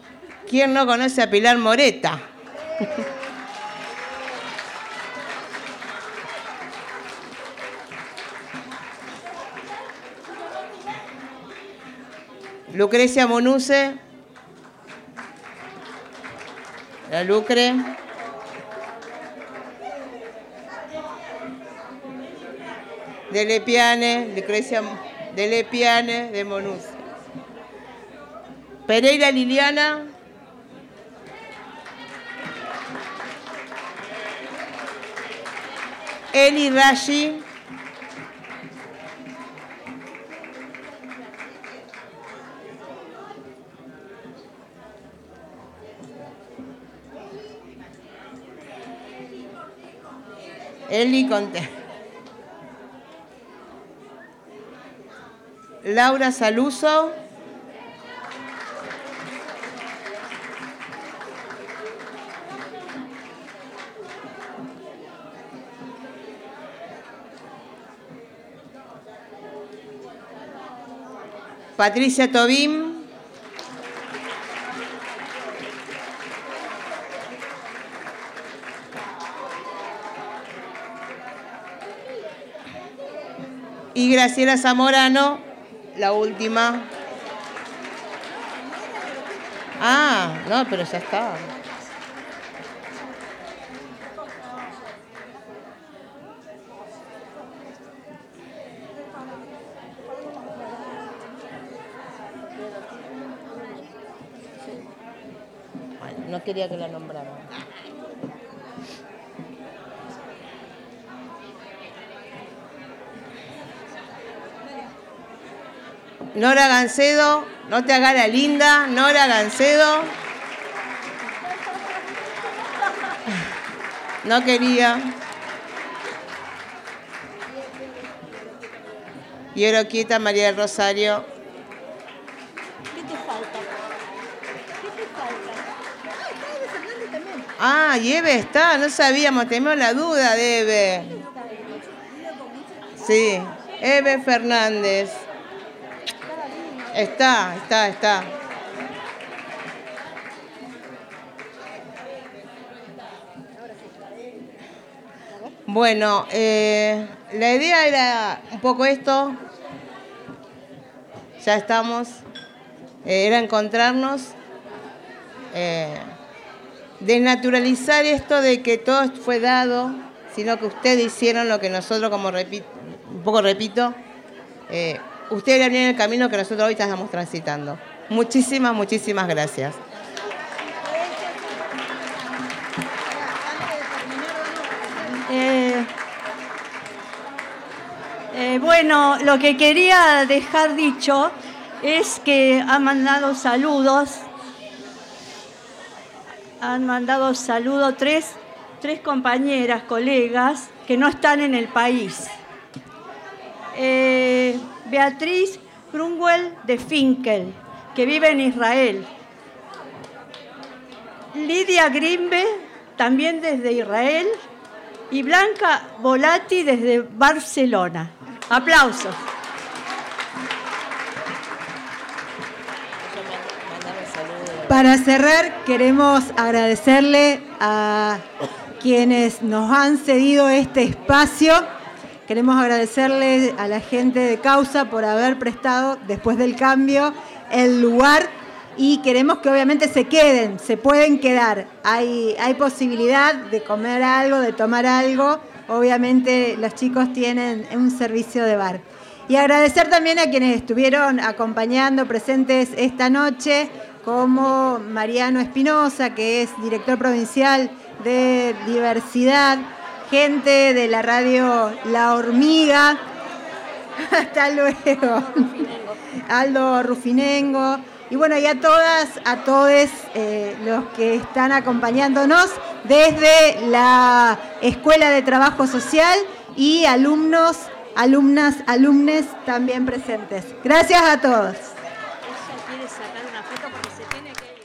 ¿Quién no conoce a Pilar Moreta? Lucrecia Monuce. La Lucre. De Lepiane, Lucrecia de Lepiane de Monuce. Pereira Liliana. Eli Rashi. Eli Conte. Laura Saluso. Patricia Tobín. Y Graciela Zamorano, la última. Ah, no, pero ya está. No quería que la nombraran. Nora Gancedo, no te hagas la linda. Nora Gancedo. No quería. Y Oroquieta María del Rosario. ¿Qué te falta? ¿Qué te falta? Ah, está Eve Fernández también. Ah, y Eve está, no sabíamos, teníamos la duda de Eve. Sí, Eve Fernández. Está, está, está. Bueno, eh, la idea era un poco esto. Ya estamos. Eh, era encontrarnos. Eh, desnaturalizar esto de que todo fue dado, sino que ustedes hicieron lo que nosotros, como repito, un poco repito, eh, ustedes abrieron el camino que nosotros hoy estamos transitando. Muchísimas, muchísimas gracias. Eh, eh, bueno, lo que quería dejar dicho es que han mandado saludos, han mandado saludos tres, tres compañeras, colegas que no están en el país. Eh, Beatriz Grunwell de Finkel, que vive en Israel. Lidia Grimbe, también desde Israel. Y Blanca Volati desde Barcelona. Aplausos. Para cerrar, queremos agradecerle a quienes nos han cedido este espacio. Queremos agradecerle a la gente de Causa por haber prestado, después del cambio, el lugar. Y queremos que obviamente se queden, se pueden quedar. Hay, hay posibilidad de comer algo, de tomar algo. Obviamente los chicos tienen un servicio de bar. Y agradecer también a quienes estuvieron acompañando, presentes esta noche, como Mariano Espinosa, que es director provincial de diversidad, gente de la radio La Hormiga. Hasta luego. Aldo Rufinengo. Y bueno, y a todas, a todos eh, los que están acompañándonos desde la Escuela de Trabajo Social y alumnos, alumnas, alumnes también presentes. Gracias a todos. Ella quiere sacar una foto porque se tiene que...